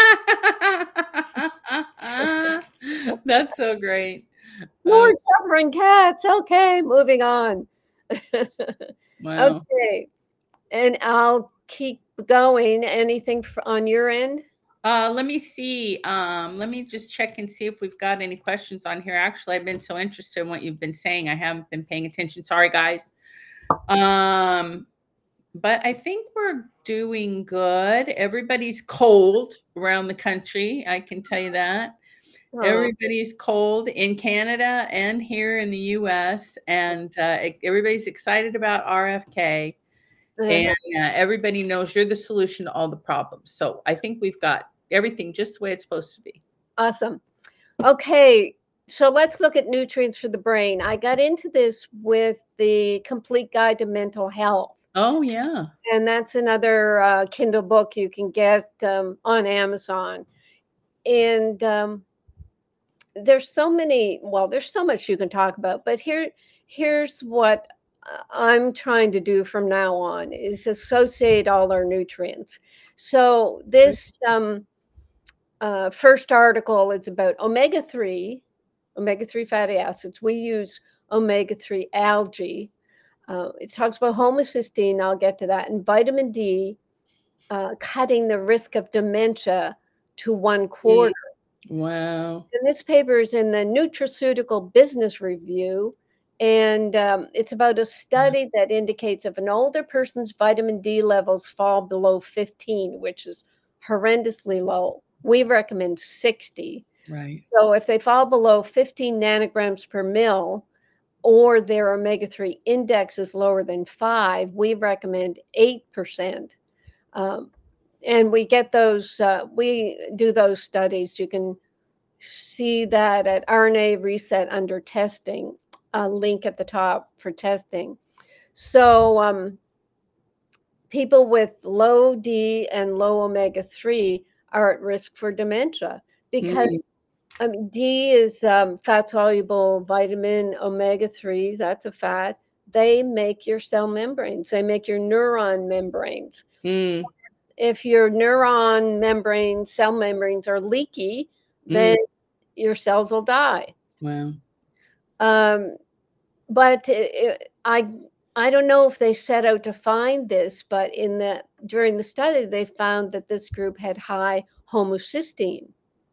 Speaker 1: That's so great. Oh,
Speaker 2: Lord, suffering cats. Okay, moving on.
Speaker 1: wow.
Speaker 2: Okay, and I'll keep going. Anything f- on your end?
Speaker 1: Uh, let me see. Um, let me just check and see if we've got any questions on here. Actually, I've been so interested in what you've been saying. I haven't been paying attention. Sorry, guys. Um, but I think we're doing good. Everybody's cold around the country. I can tell you that.
Speaker 2: Oh,
Speaker 1: Everybody's cold in Canada and here in the U S, and uh, e- everybody's excited about R F K, and
Speaker 2: uh-huh.
Speaker 1: uh, everybody knows you're the solution to all the problems. So I think we've got everything just the way it's supposed to be.
Speaker 2: Awesome. Okay, so let's look at nutrients for the brain. I got into this with the Complete Guide to Mental Health,
Speaker 1: Oh yeah.
Speaker 2: and that's another uh, Kindle book you can get um, on Amazon. And um, there's so many, well, there's so much you can talk about, but here, here's what uh, I'm trying to do from now on is associate all our nutrients. So this um, uh, first article is about omega three, omega three fatty acids. We use omega three algae. Uh, it talks about homocysteine. I'll get to that. And vitamin D, uh, cutting the risk of dementia to one
Speaker 1: Mm,
Speaker 2: quarter.
Speaker 1: wow.
Speaker 2: And this paper is in the Nutraceutical Business Review. And um, it's about a study that indicates if an older person's vitamin D levels fall below fifteen, which is horrendously low, we recommend sixty.
Speaker 1: Right.
Speaker 2: So if they fall below fifteen nanograms per mil, or their omega three index is lower than five, we recommend eight percent. Um, and we get those, uh, we do those studies. You can see that at R N A Reset under testing, a link at the top for testing. So um, people with low D and low omega three are at risk for dementia
Speaker 1: Mm,
Speaker 2: because um, D is um, fat soluble vitamin, omega threes, that's a fat. They make your cell membranes, they make your neuron membranes.
Speaker 1: mm,
Speaker 2: If your neuron membranes, cell membranes are leaky,
Speaker 1: mm.
Speaker 2: then your cells will die.
Speaker 1: Wow.
Speaker 2: Um, but it, it, I I don't know if they set out to find this, but in the during the study they found that this group had high homocysteine.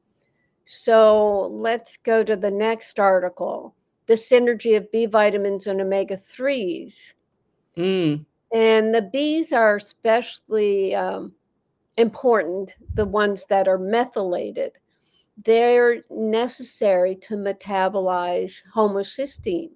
Speaker 2: So let's go to the next article, the synergy of B vitamins and omega threes.
Speaker 1: Mm,
Speaker 2: And the Bs are especially um, important, the ones that are methylated. They're necessary to metabolize homocysteine.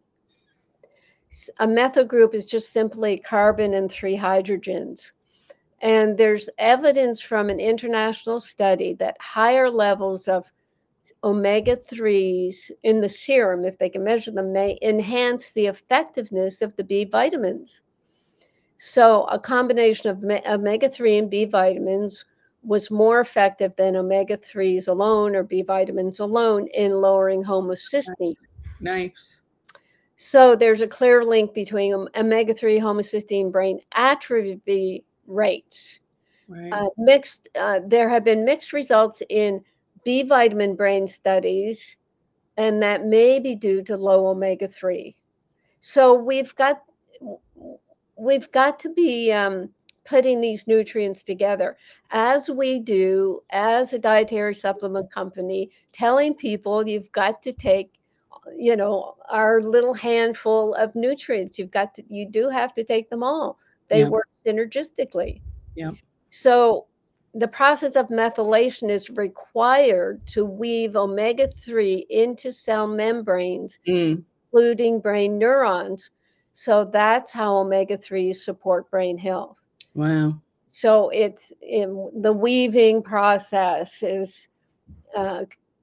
Speaker 2: A methyl group is just simply carbon and three hydrogens. And there's evidence from an international study that higher levels of omega threes in the serum, if they can measure them, may enhance the effectiveness of the B vitamins. So a combination of omega three and B vitamins was more effective than omega threes alone or B vitamins alone in lowering homocysteine.
Speaker 1: nice.
Speaker 2: So there's a clear link between omega three homocysteine brain atrophy rates.
Speaker 1: Right.
Speaker 2: Uh, mixed, uh, there have been mixed results in B vitamin brain studies, and that may be due to low omega three. So we've got we've got to be um, putting these nutrients together as we do as a dietary supplement company, telling people you've got to take, you know, our little handful of nutrients. You've got to, you do have to take them all. They
Speaker 1: Yeah.
Speaker 2: work synergistically.
Speaker 1: Yeah.
Speaker 2: So the process of methylation is required to weave omega three into cell membranes,
Speaker 1: Mm.
Speaker 2: including brain neurons. So that's how omega threes support brain health.
Speaker 1: Wow.
Speaker 2: So it's in the weaving process is uh,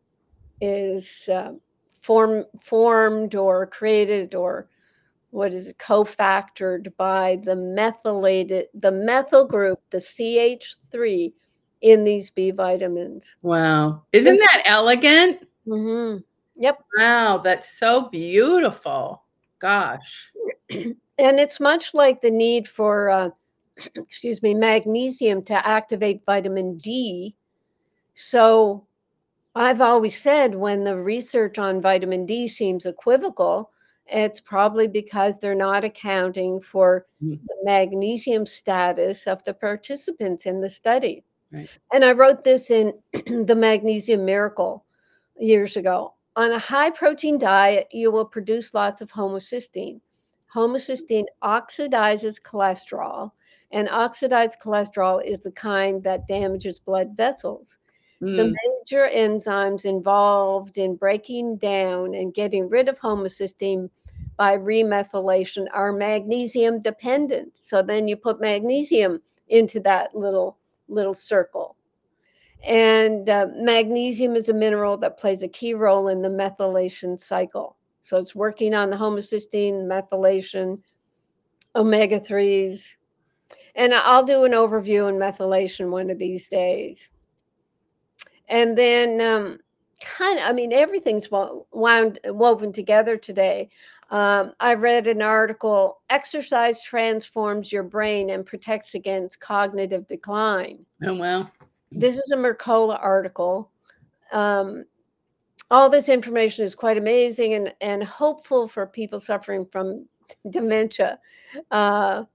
Speaker 2: is uh, form, formed or created or what is it, cofactored by the methylated, the methyl group, the C H three in these B vitamins.
Speaker 1: Wow. Isn't that elegant?
Speaker 2: Mm-hmm. Yep.
Speaker 1: Wow. That's so beautiful. Gosh.
Speaker 2: And it's much like the need for, uh, excuse me, magnesium to activate vitamin D. So I've always said when the research on vitamin D seems equivocal, it's probably because they're not accounting for
Speaker 1: Mm.
Speaker 2: the magnesium status of the participants in the study.
Speaker 1: Right.
Speaker 2: And I wrote this in The Magnesium Miracle years ago. On a high protein diet, you will produce lots of homocysteine. Homocysteine oxidizes cholesterol, and oxidized cholesterol is the kind that damages blood vessels.
Speaker 1: Mm.
Speaker 2: The major enzymes involved in breaking down and getting rid of homocysteine by remethylation are magnesium dependent. So then you put magnesium into that little little circle. And uh, magnesium is a mineral that plays a key role in the methylation cycle. So it's working on the homocysteine, methylation, omega threes. And I'll do an overview in methylation one of these days. And then um, kind of, I mean, everything's wound, woven together today. Um, I read an article, exercise transforms your brain and protects against cognitive decline.
Speaker 1: Oh, wow.
Speaker 2: This is a Mercola article. Um, all this information is quite amazing and, and hopeful for people suffering from dementia. Uh,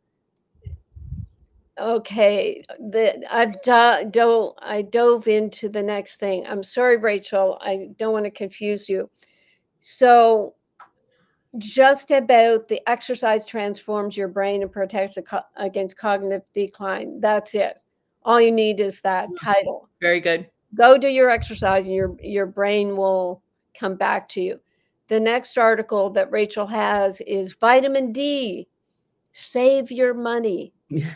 Speaker 2: okay, the, I've do, do, I dove into the next thing. I'm sorry, Rachel, I don't want to confuse you. So just about the exercise transforms your brain and protects against cognitive decline. That's it. All you need is that title.
Speaker 1: Very good.
Speaker 2: Go do your exercise and your, your brain will come back to you. The next article that Rachel has is vitamin D. Save your money.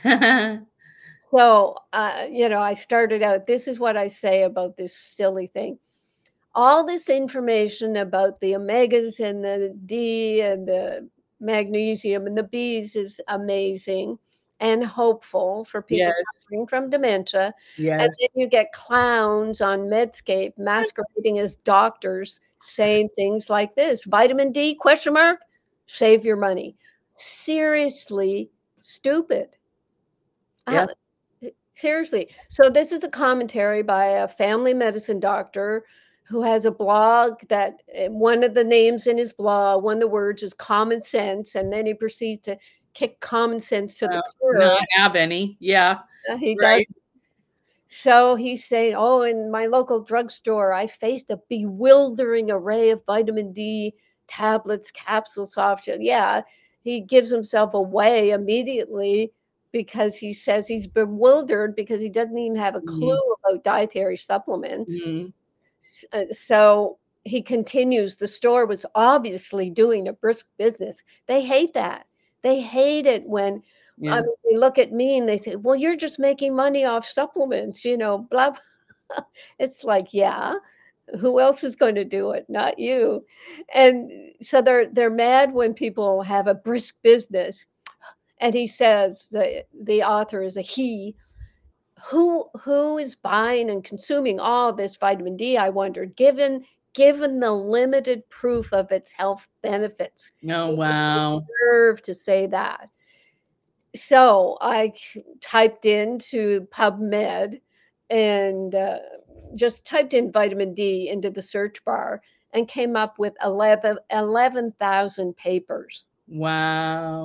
Speaker 2: So, uh, you know, I started out, this is what I say about this silly thing. All this information about the omegas and the D and the magnesium and the B's is amazing and hopeful for people
Speaker 1: Yes.
Speaker 2: suffering from dementia.
Speaker 1: Yes.
Speaker 2: And then you get clowns on Medscape masquerading as doctors saying things like this. Vitamin D, question mark, save your money. Seriously stupid.
Speaker 1: Yeah.
Speaker 2: Uh, seriously. So this is a commentary by a family medicine doctor who has a blog that one of the names in his blog, one of the words is common sense. And then he proceeds to kick common sense to
Speaker 1: Well,
Speaker 2: the curb.
Speaker 1: not have any. Yeah.
Speaker 2: Uh, he
Speaker 1: right.
Speaker 2: does. So he's saying, oh, in my local drugstore, I faced a bewildering array of vitamin D tablets, capsules, soft gel. Yeah, he gives himself away immediately because he says he's bewildered because he doesn't even have a clue mm-hmm. about dietary supplements. Mm-hmm. So he continues, the store was obviously doing a brisk business. They hate that. They hate it when yeah. I mean, they look at me and they say, well, you're just making money off supplements, you know, blah, blah. It's like, yeah, who else is going to do it? Not you. And so they're they're mad when people have a brisk business. And he says, the, the author is a he, who who is buying and consuming all this vitamin D, I wondered, given given the limited proof of its health benefits.
Speaker 1: Oh, wow.
Speaker 2: Deserve to say that. So I typed into PubMed and uh, just typed in vitamin D into the search bar and came up with eleven thousand papers.
Speaker 1: Wow.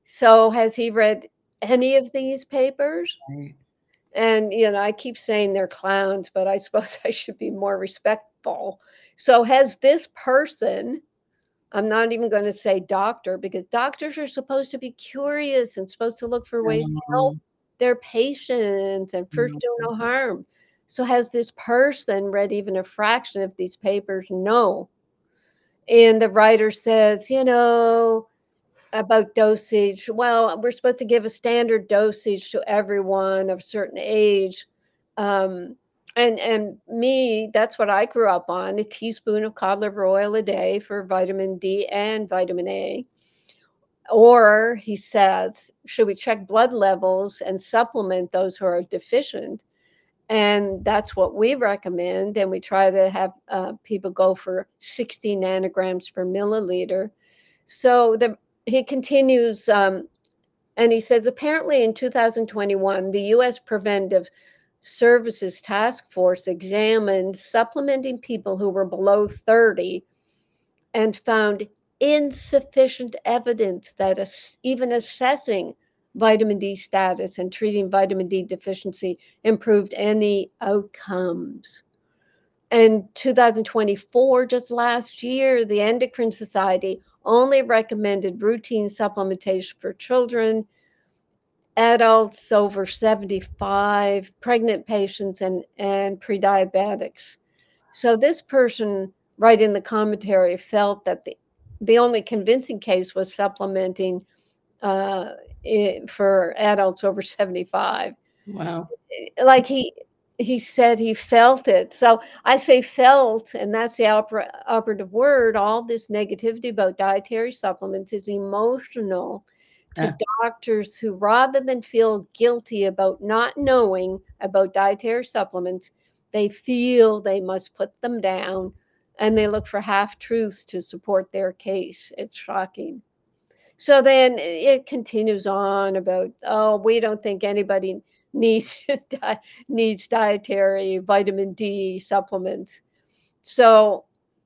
Speaker 2: So has he read any of these papers?
Speaker 1: Right.
Speaker 2: And, you know, I keep saying they're clowns, but I suppose I should be more respectful. So has this person, I'm not even going to say doctor, because doctors are supposed to be curious and supposed to look for ways to help
Speaker 1: Um,
Speaker 2: their patients and first do no harm. So has this person read even a fraction of these papers? No. And the writer says, you know, about dosage. Well, we're supposed to give a standard dosage to everyone of a certain age. Um, and and me, that's what I grew up on, a teaspoon of cod liver oil a day for vitamin D and vitamin A. Or he says, should we check blood levels and supplement those who are deficient? And that's what we recommend. And we try to have uh, people go for sixty nanograms per milliliter. So the he continues, um, and he says, apparently in two thousand twenty-one, the U S Preventive Services Task Force examined supplementing people who were below thirty and found insufficient evidence that ass- even assessing vitamin D status and treating vitamin D deficiency improved any outcomes. In two thousand twenty-four, just last year, the Endocrine Society only recommended routine supplementation for children, adults over seventy-five, pregnant patients, and, and pre-diabetics. So this person, right in the commentary, felt that the, the only convincing case was supplementing uh, for adults over seventy-five.
Speaker 1: wow.
Speaker 2: Like he he said he felt it. So I say felt, and that's the oper- operative word. All this negativity about dietary supplements is emotional to
Speaker 1: Uh,
Speaker 2: doctors who, rather than feel guilty about not knowing about dietary supplements, they feel they must put them down, and they look for half truths to support their case. It's shocking. So then it continues on about, oh, we don't think anybody needs di- needs dietary vitamin D supplements. So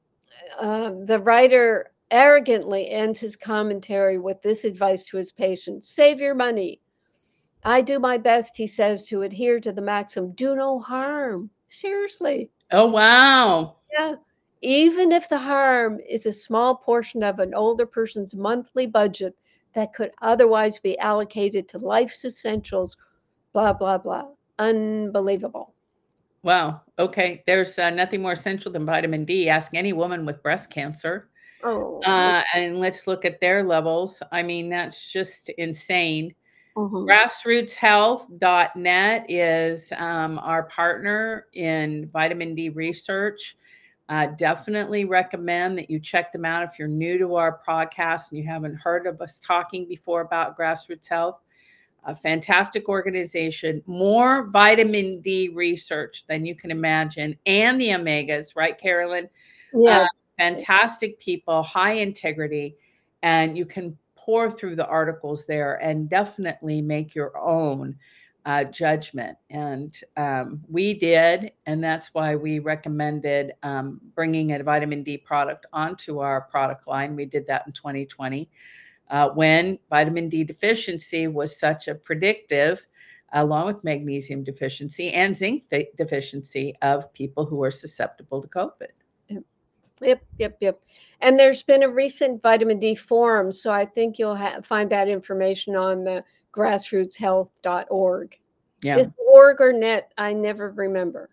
Speaker 2: um, the writer arrogantly ends his commentary with this advice to his patients: save your money. I do my best, he says, to adhere to the maxim, do no harm. Seriously.
Speaker 1: oh, wow.
Speaker 2: Yeah. Even if the harm is a small portion of an older person's monthly budget that could otherwise be allocated to life's essentials, blah, blah, blah. Unbelievable.
Speaker 1: Wow. Okay. There's uh, nothing more essential than vitamin D. Ask any woman with breast cancer.
Speaker 2: Oh,
Speaker 1: Uh, and let's look at their levels. I mean, that's just insane.
Speaker 2: mhm.
Speaker 1: grassroots health dot net is um, our partner in vitamin D research. Uh, definitely recommend that you check them out if you're new to our podcast and you haven't heard of us talking before about Grassroots Health. A fantastic organization, more vitamin D research than you can imagine, and the omegas, right, Carolyn? Uh,
Speaker 2: Yes.
Speaker 1: fantastic people, high integrity, and you can pour through the articles there and definitely make your own uh, judgment. And um, we did, and that's why we recommended um, bringing a vitamin D product onto our product line. We did that in twenty twenty. Uh, when vitamin D deficiency was such a predictive, along with magnesium deficiency and zinc deficiency, of people who are susceptible to COVID.
Speaker 2: Yep, yep, yep. And there's been a recent vitamin D forum, so I think you'll ha- find that information on the grassroots health dot org.
Speaker 1: Yeah.
Speaker 2: Is org or net? I never remember.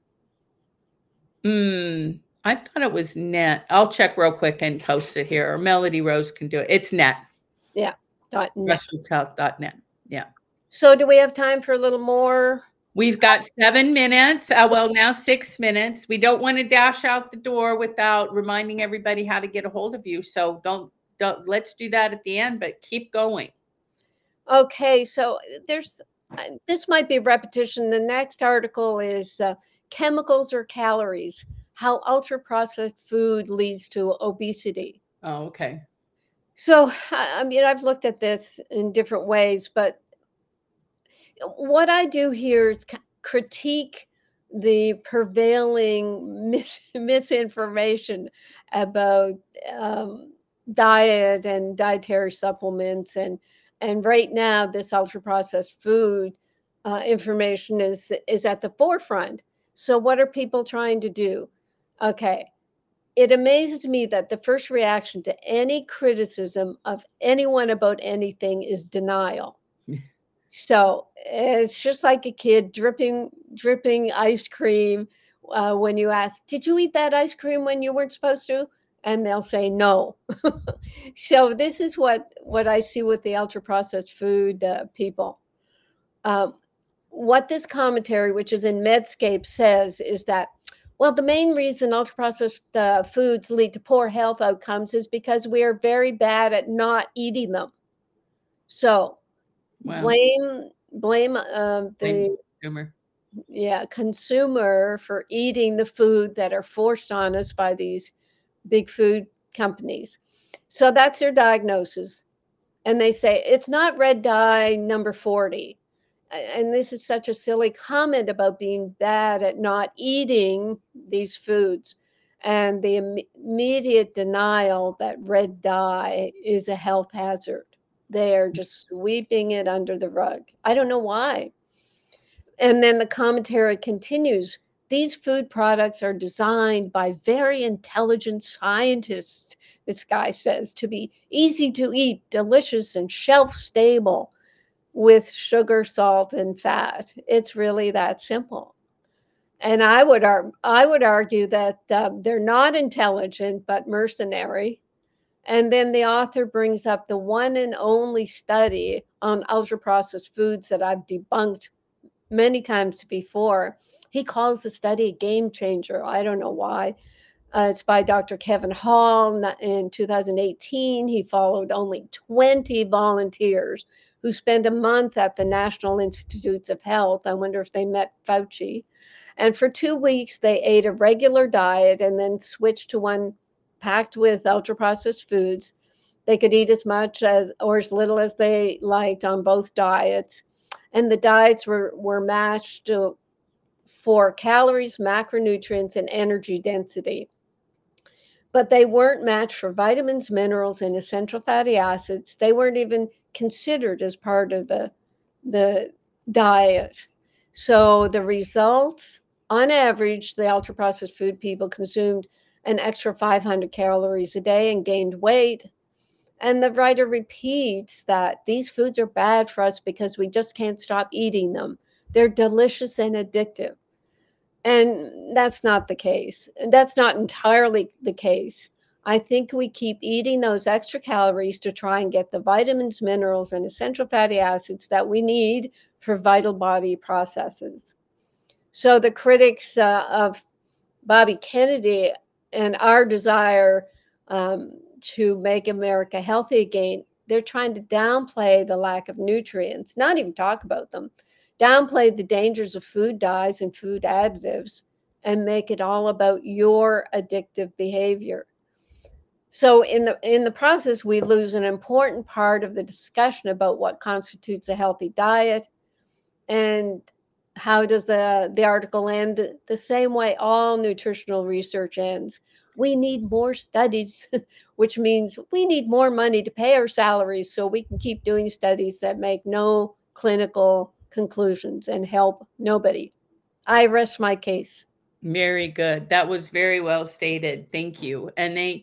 Speaker 1: Mm, I thought it was net. I'll check real quick and post it here, or Melody Rose can do it. It's net.
Speaker 2: Yeah, dot net.
Speaker 1: grassroots health dot net. Yeah.
Speaker 2: So do we have time for a little more?
Speaker 1: We've got seven minutes. Uh, well, now six minutes. We don't want to dash out the door without reminding everybody how to get a hold of you. So don't, don't let's do that at the end, but keep going.
Speaker 2: Okay, so there's this might be repetition. The next article is uh, chemicals or calories, how ultra processed food leads to obesity.
Speaker 1: Oh, okay.
Speaker 2: So, I mean, I've looked at this in different ways, but what I do here is critique the prevailing mis- misinformation about um, diet and dietary supplements, and And right now, this ultra-processed food uh, information is, is at the forefront. So what are people trying to do? Okay. It amazes me that the first reaction to any criticism of anyone about anything is denial. So it's just like a kid dripping, dripping ice cream uh, when you ask, did you eat that ice cream when you weren't supposed to? And they'll say no. So this is what, what I see with the ultra-processed food uh, people. Uh, what this commentary, which is in Medscape, says is that, well, the main reason ultra-processed uh, foods lead to poor health outcomes is because we are very bad at not eating them. So wow. blame blame um, the
Speaker 1: blame consumer.
Speaker 2: Yeah, consumer for eating the food that are forced on us by these big food companies. So that's their diagnosis. And they say it's not red dye number forty. And this is such a silly comment about being bad at not eating these foods and the Im- immediate denial that red dye is a health hazard. They are just sweeping it under the rug. I don't know why. And then the commentary continues. These food products are designed by very intelligent scientists, this guy says, to be easy to eat, delicious, and shelf stable, with sugar, salt, and fat. It's really that simple. And I would ar- I would argue that uh, they're not intelligent, but mercenary. And then the author brings up the one and only study on ultra-processed foods that I've debunked many times before. He calls the study a game changer. I don't know why. Uh, it's by Doctor Kevin Hall in two thousand eighteen. He followed only twenty volunteers who spent a month at the National Institutes of Health. I wonder if they met Fauci. And for two weeks, they ate a regular diet and then switched to one packed with ultra-processed foods. They could eat as much as or as little as they liked on both diets. And the diets were, were matched to, for calories, macronutrients, and energy density. But they weren't matched for vitamins, minerals, and essential fatty acids. They weren't even considered as part of the, the diet. So the results, on average, the ultra-processed food people consumed an extra five hundred calories a day and gained weight. And the writer repeats that these foods are bad for us because we just can't stop eating them. They're delicious and addictive. And that's not the case. That's not entirely the case. I think we keep eating those extra calories to try and get the vitamins, minerals, and essential fatty acids that we need for vital body processes. So the critics uh, of Bobby Kennedy and our desire um, to make America healthy again, they're trying to downplay the lack of nutrients, not even talk about them, downplay the dangers of food dyes and food additives, and make it all about your addictive behavior. So in the in the process, we lose an important part of the discussion about what constitutes a healthy diet. And how does the, the article end? The same way all nutritional research ends. We need more studies, which means we need more money to pay our salaries so we can keep doing studies that make no clinical conclusions and help nobody. I rest my case.
Speaker 1: Very good. That was very well stated. Thank you. And they,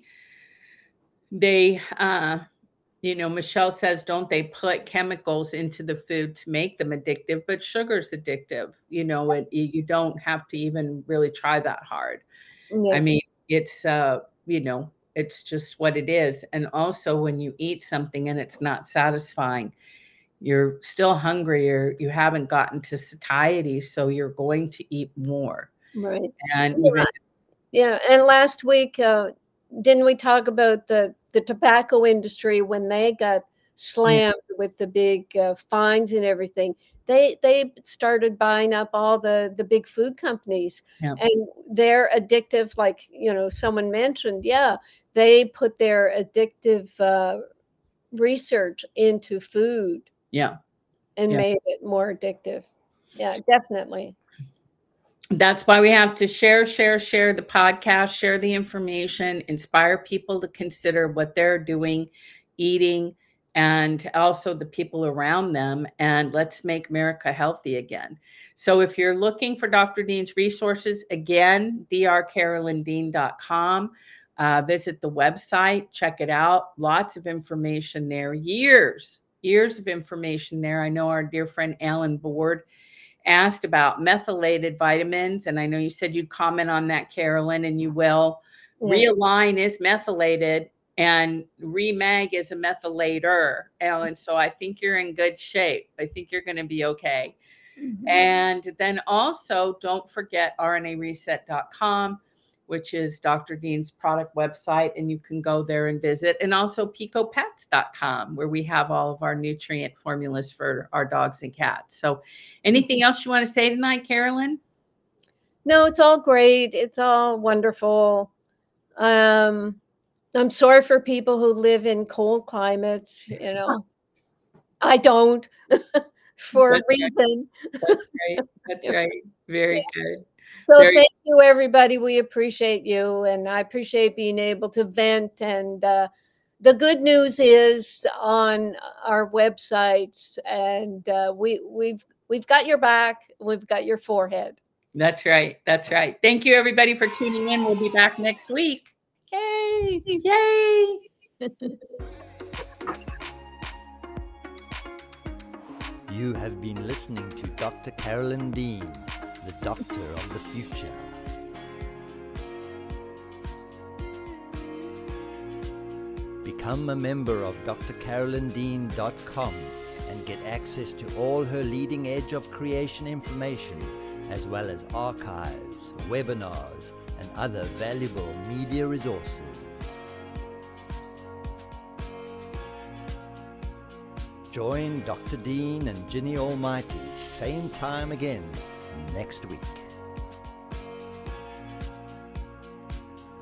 Speaker 1: they, uh, you know, Michelle says, don't they put chemicals into the food to make them addictive? But sugar's addictive. You know, it, you don't have to even really try that hard. Yeah. I mean, it's, uh, you know, it's just what it is. And also when you eat something and it's not satisfying, you're still hungry or you haven't gotten to satiety. So you're going to eat more.
Speaker 2: Right.
Speaker 1: And
Speaker 2: yeah.
Speaker 1: even,
Speaker 2: yeah. And last week, uh, didn't we talk about the, the tobacco industry when they got slammed yeah. with the big uh, fines and everything? They they started buying up all the, the big food companies yeah. and they're addictive. Like, you know, someone mentioned, yeah, they put their addictive uh, research into food.
Speaker 1: Yeah.
Speaker 2: And
Speaker 1: yeah.
Speaker 2: made it more addictive. Yeah, definitely.
Speaker 1: That's why we have to share, share, share the podcast, share the information, inspire people to consider what they're doing, eating, and also the people around them, and let's make America healthy again. So if you're looking for Doctor Dean's resources, again, d r carolyn dean dot com. Uh, visit the website, check it out. Lots of information there, years, years of information there. I know our dear friend Alan Board asked about methylated vitamins, and I know you said you'd comment on that, Carolyn, and you will. Yeah. Realign is methylated, and Remag is a methylator, Alan. So I think you're in good shape. I think you're going to be okay. Mm-hmm. And then also, don't forget R N A reset dot com, which is Doctor Dean's product website, and you can go there and visit. And also pico pets dot com, where we have all of our nutrient formulas for our dogs and cats. So anything else you want to say tonight, Carolyn?
Speaker 2: No, it's all great. It's all wonderful. Um, I'm sorry for people who live in cold climates, you know. I don't, for That's a reason.
Speaker 1: Right. That's right. That's right. Very yeah. good.
Speaker 2: So
Speaker 1: Very
Speaker 2: thank you, everybody. We appreciate you, and I appreciate being able to vent. And uh, the good news is on our websites, and uh, we we've we've got your back. We've got your forehead.
Speaker 1: That's right. That's right. Thank you, everybody, for tuning in. We'll be back next week.
Speaker 2: Yay!
Speaker 1: Yay!
Speaker 3: You have been listening to Doctor Carolyn Dean, the doctor of the future. Become a member of d r carolyn dean dot com and get access to all her leading edge of creation information, as well as archives, webinars, and other valuable media resources. Join Doctor Dean and Ginny Almighty same time again next week.